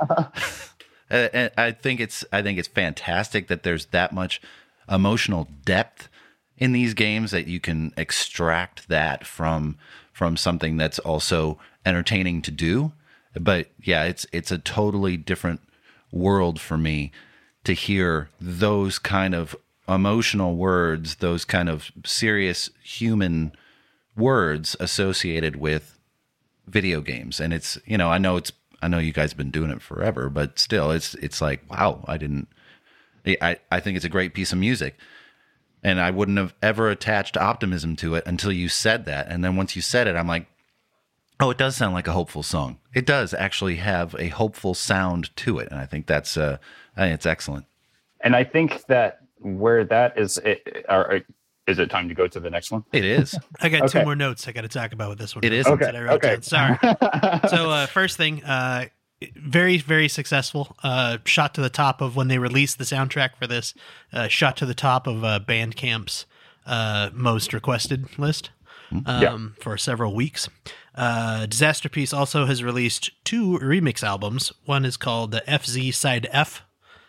Uh, and I think it's I think it's fantastic that there's that much emotional depth in these games that you can extract that from from something that's also entertaining to do. But yeah, it's it's a totally different world for me to hear those kind of emotional words, those kind of serious human words associated with video games. And it's, you know, I know it's I know you guys have been doing it forever, but still, it's it's like, wow, I didn't. I, I think it's a great piece of music, and I wouldn't have ever attached optimism to it until you said that. And then once you said it, I'm like, oh, it does sound like a hopeful song. It does actually have a hopeful sound to it, and I think that's uh, I think it's excellent. And I think that where that is, it, or, is it time to go to the next one? It is. I got Okay. two more notes I got to talk about with this one. It is. Okay. That I wrote Okay. down. Sorry. So uh, first thing, uh, very, very successful. Uh, shot to the top of when they released the soundtrack for this. Uh, shot to the top of uh, Bandcamp's uh, most requested list um, Yeah. for several weeks. Uh, Disaster Piece also has released two remix albums. One is called the F Z Side F.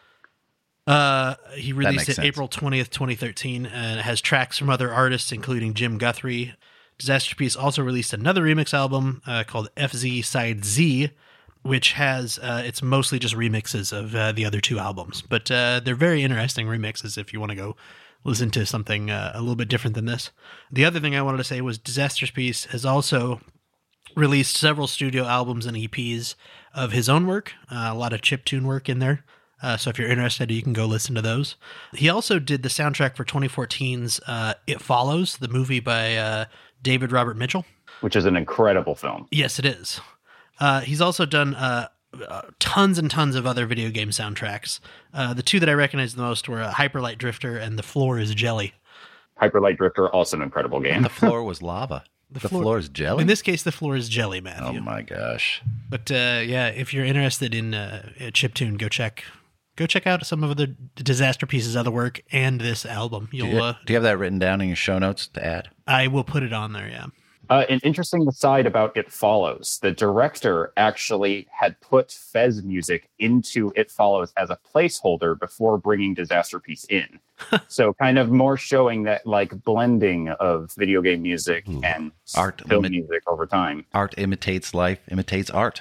Uh, he released makes it sense. April twentieth, twenty thirteen, and it has tracks from other artists, including Jim Guthrie. Disaster Piece also released another remix album uh, called F Z Side Z, which has, uh, it's mostly just remixes of uh, the other two albums. But uh, they're very interesting remixes if you want to go listen to something uh, a little bit different than this. The other thing I wanted to say was Disaster Piece has also released several studio albums and E Ps of his own work, uh, a lot of chiptune work in there. Uh, so if you're interested, you can go listen to those. He also did the soundtrack for twenty fourteen's uh, It Follows, the movie by uh, David Robert Mitchell. Which is an incredible film. Yes, it is. Uh, he's also done uh, uh, tons and tons of other video game soundtracks. Uh, the two that I recognize the most were uh, Hyper Light Drifter and The Floor is Jelly. Hyper Light Drifter, also an incredible game. The floor was lava. The, floor, is jelly. In this case, the floor is jelly, Oh Matthew. my gosh. But uh, yeah, if you're interested in uh, chiptune, go check go check out some of the Disaster Piece's other work and this album. Do You'll you, uh, do you have that written down in your show notes to add? I will put it on there. Yeah. Uh, an interesting aside about It Follows. The director actually had put Fez music into It Follows as a placeholder before bringing Disaster Piece in. So kind of more showing that like blending of video game music Ooh. and Art film limit- music over time. Art imitates life, imitates art.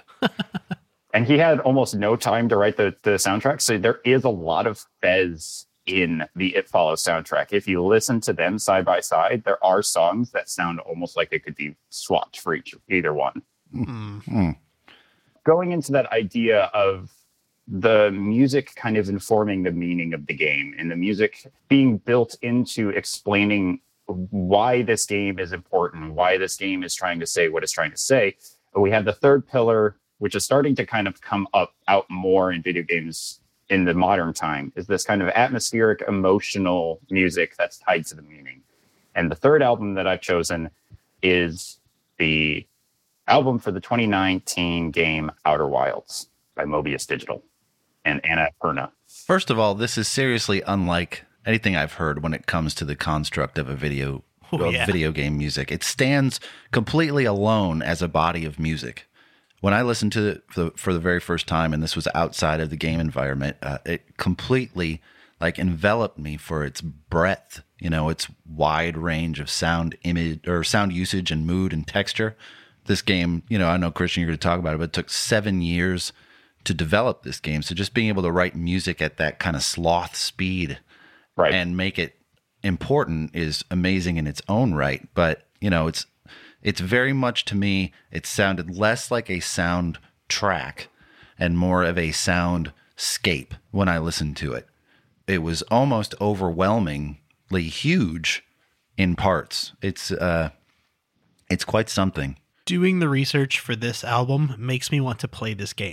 And he had almost no time to write the, the soundtrack. So there is a lot of Fez in the It Follows soundtrack. If you listen to them side by side, there are songs that sound almost like they could be swapped for each either one. Mm. Going into that idea of the music kind of informing the meaning of the game and the music being built into explaining why this game is important, why this game is trying to say what it's trying to say. But we have the third pillar, which is starting to kind of come up out more in video games in the modern time, is this kind of atmospheric, emotional music that's tied to the meaning. And the third album that I've chosen is the album for the twenty nineteen game Outer Wilds by Mobius Digital and Anna Perna. First of all, this is seriously unlike anything I've heard when it comes to the construct of a video Oh, of yeah. video game music. It stands completely alone as a body of music. When I listened to it for the, for the very first time, and this was outside of the game environment, uh, it completely like enveloped me for its breadth, you know, its wide range of sound image or sound usage and mood and texture. This game, you know, I know Christian, you're going to talk about it, but it took seven years to develop this game. So just being able to write music at that kind of sloth speed Right. and make it important is amazing in its own right. But, you know, it's it's very much, to me, it sounded less like a sound track and more of a soundscape when I listened to it. It was almost overwhelmingly huge in parts. It's uh, it's quite something. Doing the research for this album makes me want to play this game.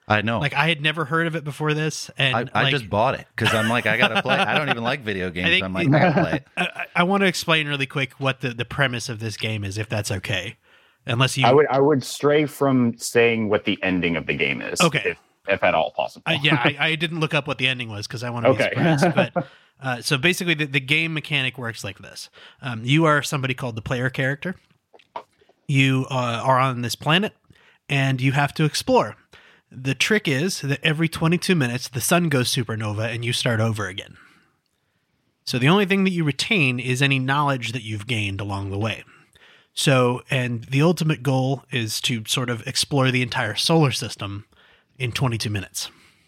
I know. Like, I had never heard of it before this, and I, I like, just bought it because I'm like, I gotta play. I don't even like video games. think- I'm like, I gotta play it. I, I want to explain really quick what the, the premise of this game is, if that's okay. Unless you, I would I would stray from saying what the ending of the game is. Okay. If, if at all possible. I, yeah, I, I didn't look up what the ending was because I want to be Okay. surprised. But uh, so basically, the, the game mechanic works like this: um, you are somebody called the player character. You uh, are on this planet, and you have to explore. The trick is that every twenty-two minutes, the sun goes supernova, and you start over again. So the only thing that you retain is any knowledge that you've gained along the way. So, and the ultimate goal is to sort of explore the entire solar system in twenty-two minutes.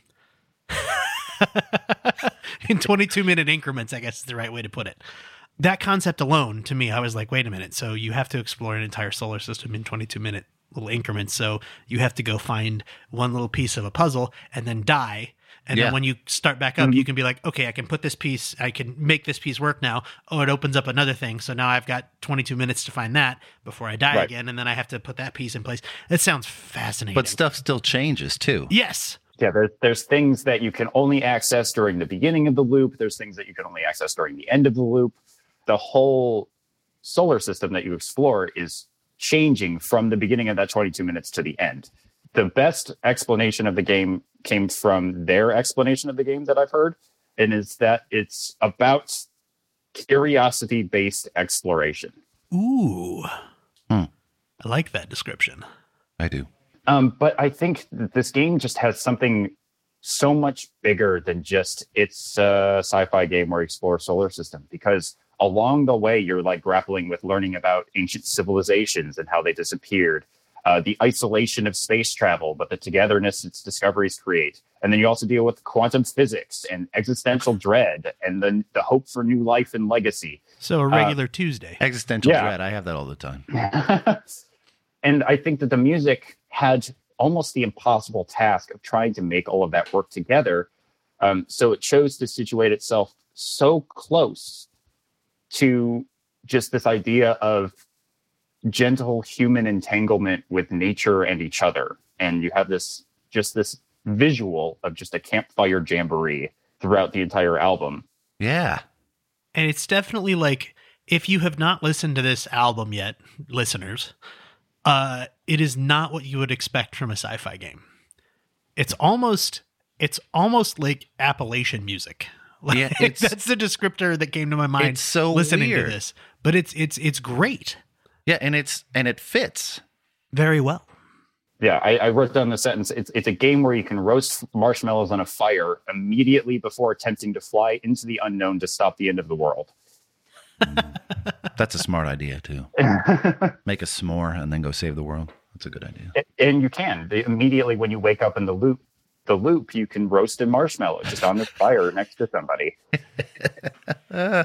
In twenty-two minute increments, I guess is the right way to put it. That concept alone, to me, I was like, wait a minute. So you have to explore an entire solar system in twenty-two minute little increments. So you have to go find one little piece of a puzzle and then die. And Yeah. then when you start back up, you can be like, okay, I can put this piece, I can make this piece work now. Oh, it opens up another thing. So now I've got twenty-two minutes to find that before I die Right. again. And then I have to put that piece in place. It sounds fascinating. But stuff still changes too. Yes. Yeah, there's there's things that you can only access during the beginning of the loop. There's things that you can only access during the end of the loop. The whole solar system that you explore is changing from the beginning of that twenty-two minutes to the end. The best explanation of the game came from their explanation of the game that I've heard, and is that it's about curiosity-based exploration. Ooh. Hmm. I like that description. I do. Um, but I think that this game just has something so much bigger than just it's a sci-fi game where you explore a solar system, because along the way, you're like grappling with learning about ancient civilizations and how they disappeared, uh, the isolation of space travel, but the togetherness its discoveries create. And then you also deal with quantum physics and existential dread and then the hope for new life and legacy. So a regular Tuesday. Existential Yeah. dread. I have that all the time. And I think that the music had almost the impossible task of trying to make all of that work together. Um, so it chose to situate itself so close to just this idea of gentle human entanglement with nature and each other. And you have this just this visual of just a campfire jamboree throughout the entire album. Yeah. And it's definitely like, if you have not listened to this album yet, listeners, uh, it is not what you would expect from a sci-fi game. It's almost, it's almost like Appalachian music. Like, Yeah, it's- that's the descriptor that came to my mind. It's so listening weird. to this, but it's it's it's great, Yeah, and it's and it fits. very well. Yeah, I, I wrote down the sentence. It's it's a game where you can roast marshmallows on a fire immediately before attempting to fly into the unknown to stop the end of the world. That's a smart idea too. Make a s'more and then go save the world. That's a good idea. And you can They- immediately when you wake up in the loop. The loop, you can roast a marshmallow just on the fire next to somebody. Uh,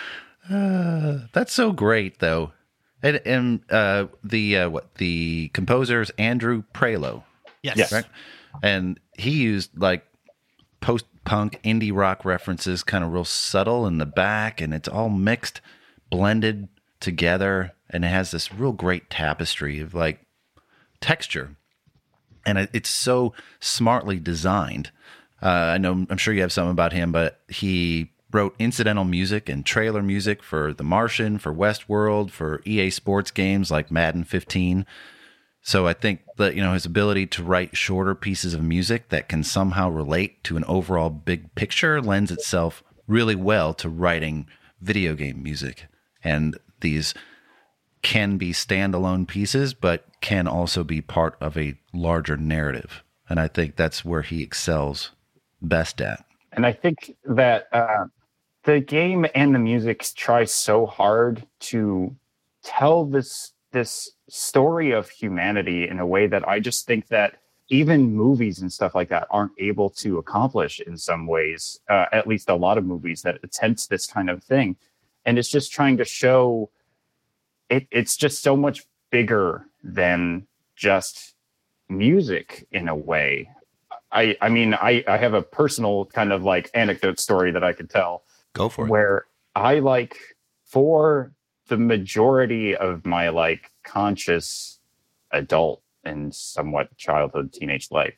uh, that's so great, though. And, and uh, the uh, what the composer's Andrew Prelo, Yes. Yes. right? And he used like post-punk indie rock references, kind of real subtle in the back, and it's all mixed, blended together, and it has this real great tapestry of like texture. And it- it's so smartly designed. Uh, I know, I'm sure you have something about him, but he wrote incidental music and trailer music for The Martian, for Westworld, for E A Sports games like Madden fifteen. So I think that, you know, his ability to write shorter pieces of music that can somehow relate to an overall big picture lends itself really well to writing video game music. And these can be standalone pieces, but can also be part of a larger narrative. And I think that's where he excels best at. And I think that uh, the game and the music try so hard to tell this this story of humanity in a way that I just think that even movies and stuff like that aren't able to accomplish in some ways, uh, at least a lot of movies that attempt this kind of thing. And it's just trying to show it, it's just so much bigger than just music in a way. I, I mean, I, I have a personal kind of like anecdote story that I could tell Go for it. where I like for the majority of my like conscious adult and somewhat childhood teenage life,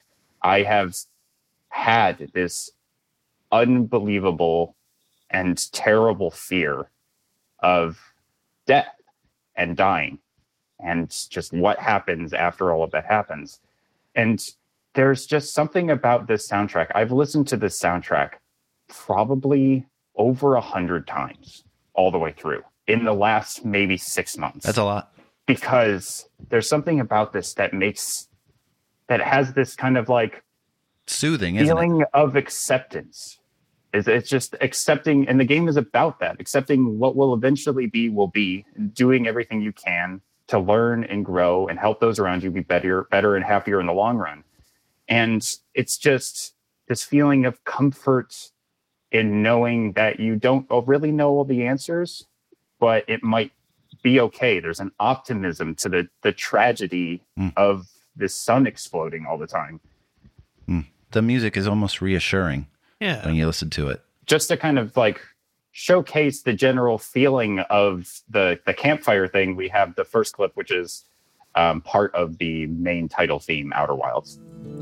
I have had this unbelievable and terrible fear of death and dying and just what happens after all of that happens. And there's just something about this soundtrack. I've listened to this soundtrack probably over a hundred times all the way through in the last maybe six months. That's a lot. Because there's something about this that makes, that has this kind of like soothing isn't feeling it? of acceptance. It's, it's just accepting, and the game is about that, accepting what will eventually be will be, doing everything you can to learn and grow and help those around you be better, better and happier in the long run. And it's just this feeling of comfort in knowing that you don't really know all the answers, but it might be okay. There's an optimism to the the tragedy mm. of this sun exploding all the time. Mm. The music is almost reassuring. Yeah. When you listen to it. Just to kind of like showcase the general feeling of the, the campfire thing, we have the first clip, which is um, part of the main title theme, Outer Wilds.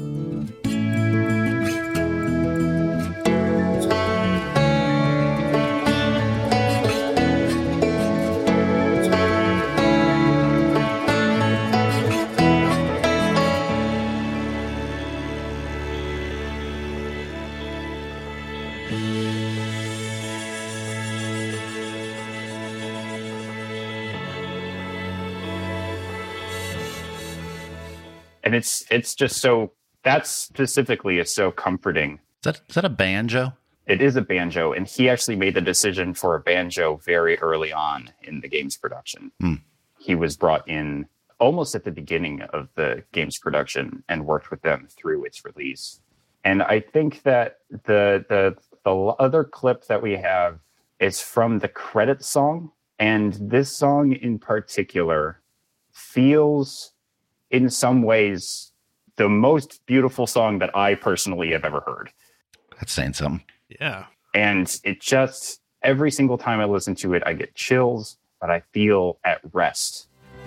And it's it's just so, that specifically is so comforting. Is that, is that a banjo? It is a banjo, and he actually made the decision for a banjo very early on in the game's production. Hmm. He was brought in almost at the beginning of the game's production and worked with them through its release. And I think that the the the other clip that we have is from the credits song, and this song in particular feels, in some ways, the most beautiful song that I personally have ever heard. That's saying something. Yeah. And it just, every single time I listen to it, I get chills, but I feel at rest.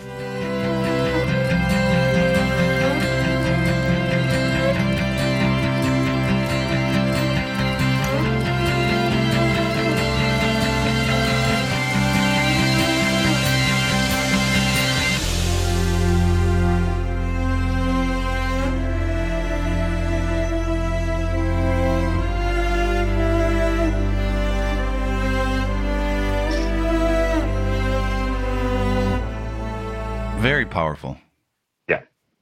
Very powerful. Yeah.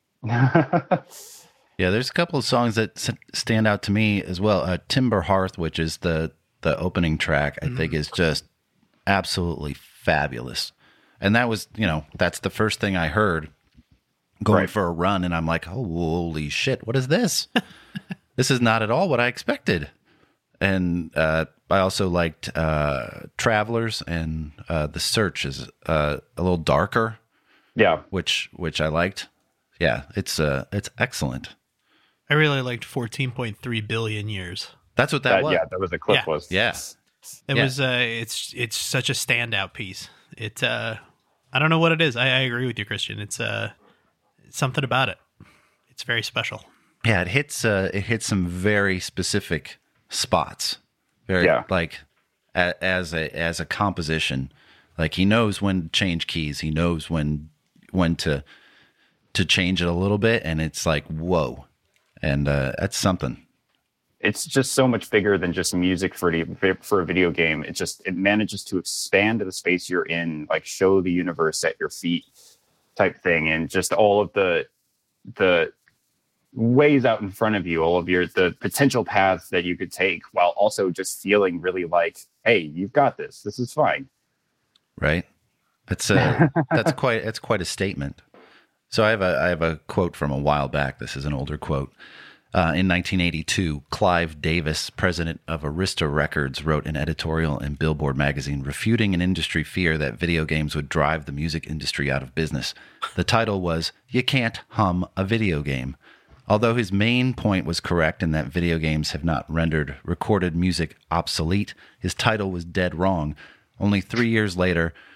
Yeah, there's a couple of songs that s- stand out to me as well. Uh, Timber Hearth, which is the, the opening track, I mm. think is just absolutely fabulous. And that was, you know, that's the first thing I heard going right. for a run. And I'm like, oh, holy shit, what is this? This is not at all what I expected. And uh, I also liked uh, Travelers, and uh, The Search is uh, a little darker. Yeah, which which I liked. Yeah, it's uh it's excellent. I really liked fourteen point three billion years. That's what that, that was. Yeah, that was the clip yeah. was. Yeah, it yeah. was. Uh, it's it's such a standout piece. It. Uh, I don't know what it is. I, I agree with you, Christian. It's uh, it's something about it. It's very special. Yeah, it hits. Uh, it hits some very specific spots. Very yeah. like a, as a as a composition. Like he knows when to change keys. He knows when. when to to change it a little bit, and it's like whoa, and uh that's something. It's just so much bigger than just music for a, for a video game. It just it manages to expand the space you're in, like show the universe at your feet type thing, and just all of the the ways out in front of you, all of your the potential paths that you could take, while also just feeling really like, hey, you've got this, this is fine. Right. That's a that's quite that's quite a statement. So I have a I have a quote from a while back. This is an older quote. Uh, in nineteen eighty-two, Clive Davis, president of Arista Records, wrote an editorial in Billboard magazine refuting an industry fear that video games would drive the music industry out of business. The title was "You Can't Hum a Video Game." Although his main point was correct in that video games have not rendered recorded music obsolete, his title was dead wrong. Only three years later,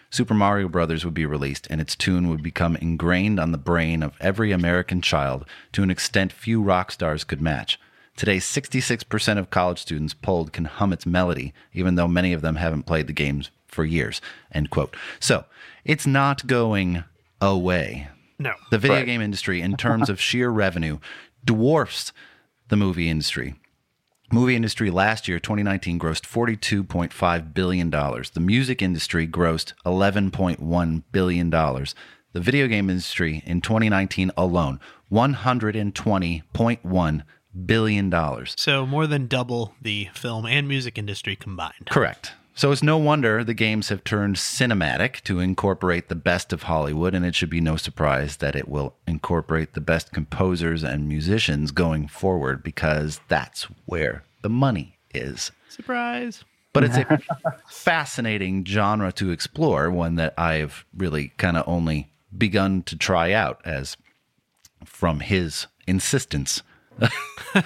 Super Mario Brothers would be released, and its tune would become ingrained on the brain of every American child to an extent few rock stars could match. Today, sixty-six percent of college students polled can hum its melody, even though many of them haven't played the games for years, end quote. So, it's not going away. No. The video Right. game industry, in terms of sheer revenue, dwarfs the movie industry. Movie industry last year, twenty nineteen, grossed forty-two point five billion dollars. The music industry grossed eleven point one billion dollars. The video game industry in twenty nineteen alone, one hundred twenty point one billion dollars. So more than double the film and music industry combined. Correct. So it's no wonder the games have turned cinematic to incorporate the best of Hollywood, and it should be no surprise that it will incorporate the best composers and musicians going forward, because that's where the money is. Surprise. But it's a fascinating genre to explore, one that I've really kind of only begun to try out as from his insistence. uh,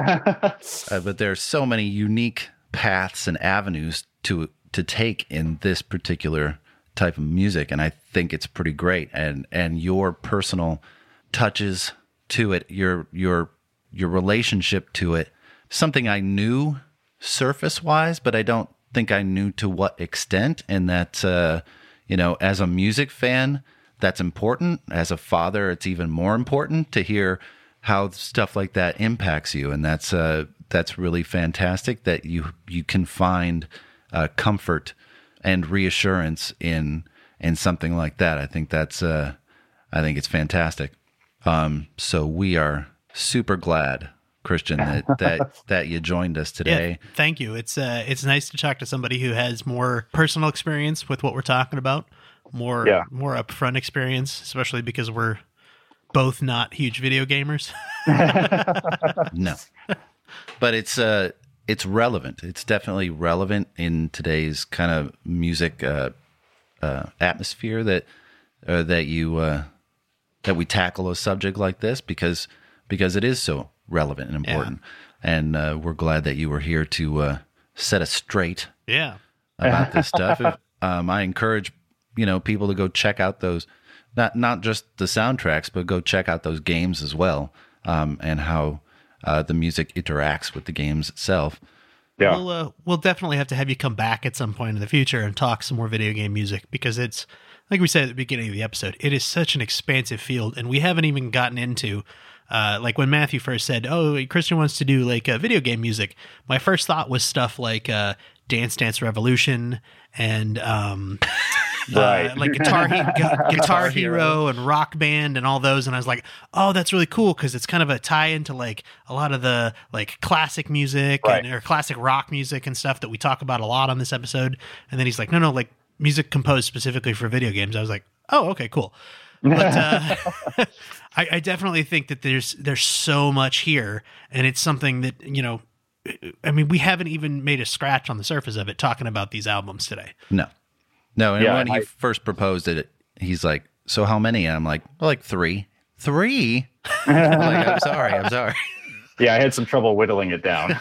but there are so many unique paths and avenues to to take in this particular type of music, and I think it's pretty great. And and your personal touches to it, your your your relationship to it, something I knew surface wise, but I don't think I knew to what extent. And that uh, you know, as a music fan, that's important. As a father, it's even more important to hear how stuff like that impacts you, and that's uh, that's really fantastic that you you can find uh, comfort and reassurance in in something like that. I think that's uh, I think it's fantastic. Um, so we are super glad, Christian, that that, that you joined us today. Yeah, thank you. It's uh, it's nice to talk to somebody who has more personal experience with what we're talking about, more Yeah. more upfront experience, especially because we're both not huge video gamers. No, but it's uh, it's relevant. It's definitely relevant in today's kind of music uh, uh, atmosphere that uh, that you uh, that we tackle a subject like this because because it is so relevant and important. And uh, we're glad that you were here to uh, set us straight Yeah. about this stuff. If, um, I encourage you know people to go check out those. Not not just the soundtracks, but go check out those games as well, um, and how uh, the music interacts with the games itself. Yeah. We'll uh, we'll definitely have to have you come back at some point in the future and talk some more video game music, because it's, like we said at the beginning of the episode, it is such an expansive field, and we haven't even gotten into uh, like when Matthew first said, "Oh, Christian wants to do like uh, video game music." My first thought was stuff like uh, Dance Dance Revolution and um, Right. uh, like Guitar He- Gu- Guitar Hero and Rock Band and all those, and I was like, "Oh, that's really cool," because it's kind of a tie into like a lot of the like classic music Right. and or classic rock music and stuff that we talk about a lot on this episode. And then he's like, "No, no, like music composed specifically for video games." I was like, "Oh, okay, cool." But uh, I, I definitely think that there's there's so much here, and it's something that, you know, I mean, we haven't even made a scratch on the surface of it talking about these albums today. No, no. And Yeah, when he I- first proposed it, he's like, "So how many?" And I'm like, well, "Like three, three." I'm like, I'm sorry, I'm sorry. Yeah, I had some trouble whittling it down.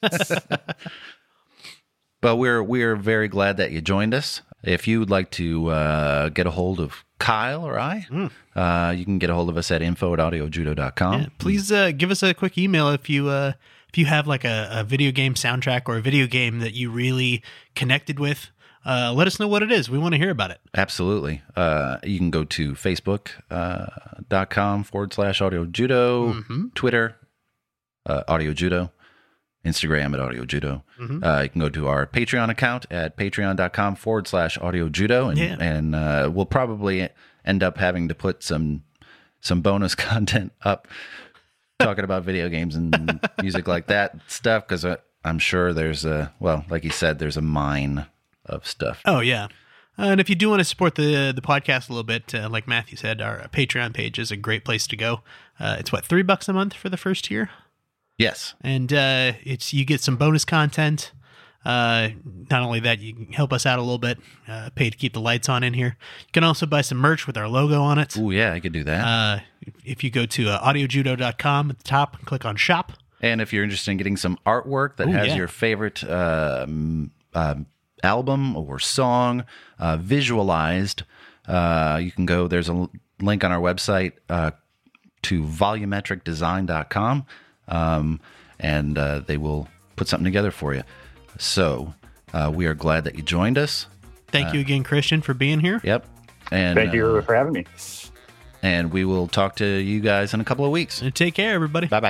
But we're we're very glad that you joined us. If you would like to uh, get a hold of Kyle or I, Mm. uh, you can get a hold of us at info at audio judo dot com. Yeah, please uh, give us a quick email if you uh, if you have like a, a video game soundtrack or a video game that you really connected with. Uh, let us know what it is. We want to hear about it. Absolutely. Uh, you can go to Facebook uh, dot com forward slash audio judo, Mm-hmm. Twitter, uh, audio judo, Instagram at audio judo. Mm-hmm. Uh, you can go to our Patreon account at patreon dot com forward slash audio judo. And, Yeah. and uh, we'll probably end up having to put some, some bonus content up talking about video games and music like that stuff. Cause uh, I'm sure there's a, well, like you said, there's a mine of stuff. Oh yeah. Uh, and if you do want to support the the podcast a little bit, uh, like Matthew said, our Patreon page is a great place to go. Uh, it's what, three bucks a month for the first year, Yes. and uh, it's you get some bonus content. Uh, not only that, you can help us out a little bit, uh, pay to keep the lights on in here. You can also buy some merch with our logo on it. Oh yeah, I could do that. Uh, if you go to uh, audio judo dot com at the top and click on shop. And if you're interested in getting some artwork that Ooh, has yeah. your favorite um, um, album or song uh, visualized, uh, you can go, there's a l- link on our website uh, to volumetric design dot com, um, and uh, they will put something together for you. So uh, we are glad that you joined us. Thank you again, Christian, for being here. Yep. And Thank you uh, for having me. And we will talk to you guys in a couple of weeks. And take care, everybody. Bye-bye.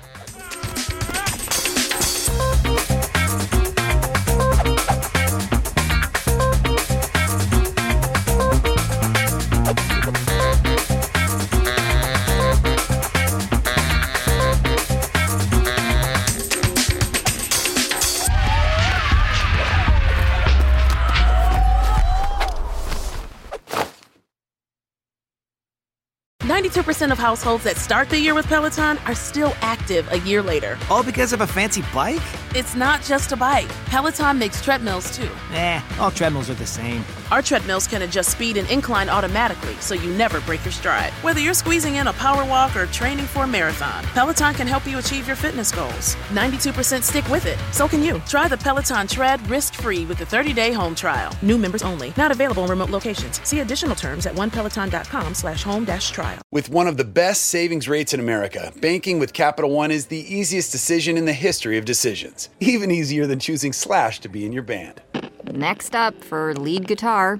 ninety-two percent of households that start the year with Peloton are still active a year later. All because of a fancy bike? It's not just a bike. Peloton makes treadmills too. Eh, all treadmills are the same. Our treadmills can adjust speed and incline automatically, so you never break your stride. Whether you're squeezing in a power walk or training for a marathon, Peloton can help you achieve your fitness goals. ninety-two percent stick with it. So can you. Try the Peloton Tread risk-free with a thirty-day home trial. New members only. Not available in remote locations. See additional terms at onepeloton.com slash home dash trial. With one of the best savings rates in America, banking with Capital One is the easiest decision in the history of decisions. Even easier than choosing Slash to be in your band. Next up for lead guitar.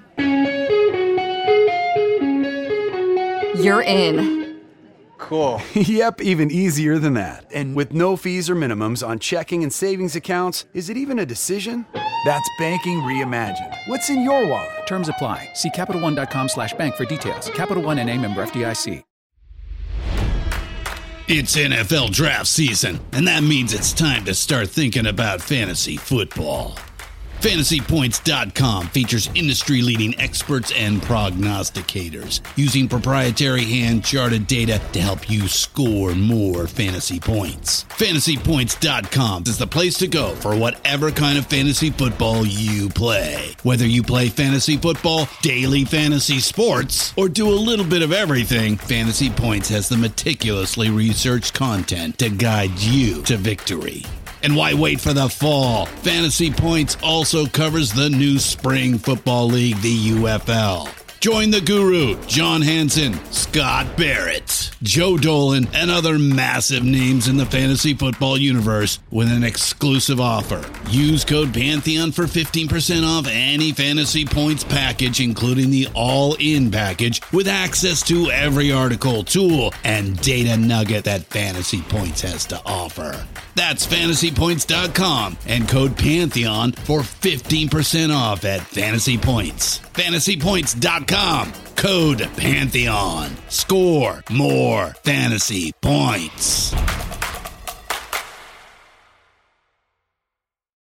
You're in. Cool. Yep, even easier than that. And with no fees or minimums on checking and savings accounts, is it even a decision? That's banking reimagined. What's in your wallet? Terms apply. See CapitalOne.com slash bank for details. Capital One N A member F D I C. It's N F L draft season, and that means it's time to start thinking about fantasy football. Fantasy Points dot com features industry-leading experts and prognosticators using proprietary hand-charted data to help you score more fantasy points. Fantasy Points dot com is the place to go for whatever kind of fantasy football you play. Whether you play fantasy football, daily fantasy sports, or do a little bit of everything, Fantasy Points has the meticulously researched content to guide you to victory. And why wait for the fall? Fantasy Points also covers the new spring football league, the U F L. Join the guru, John Hansen, Scott Barrett, Joe Dolan, and other massive names in the fantasy football universe with an exclusive offer. Use code Pantheon for fifteen percent off any Fantasy Points package, including the all-in package, with access to every article, tool, and data nugget that Fantasy Points has to offer. That's Fantasy Points dot com and code Pantheon for fifteen percent off at Fantasy Points. Fantasy Points dot com, code Pantheon. Score more fantasy points.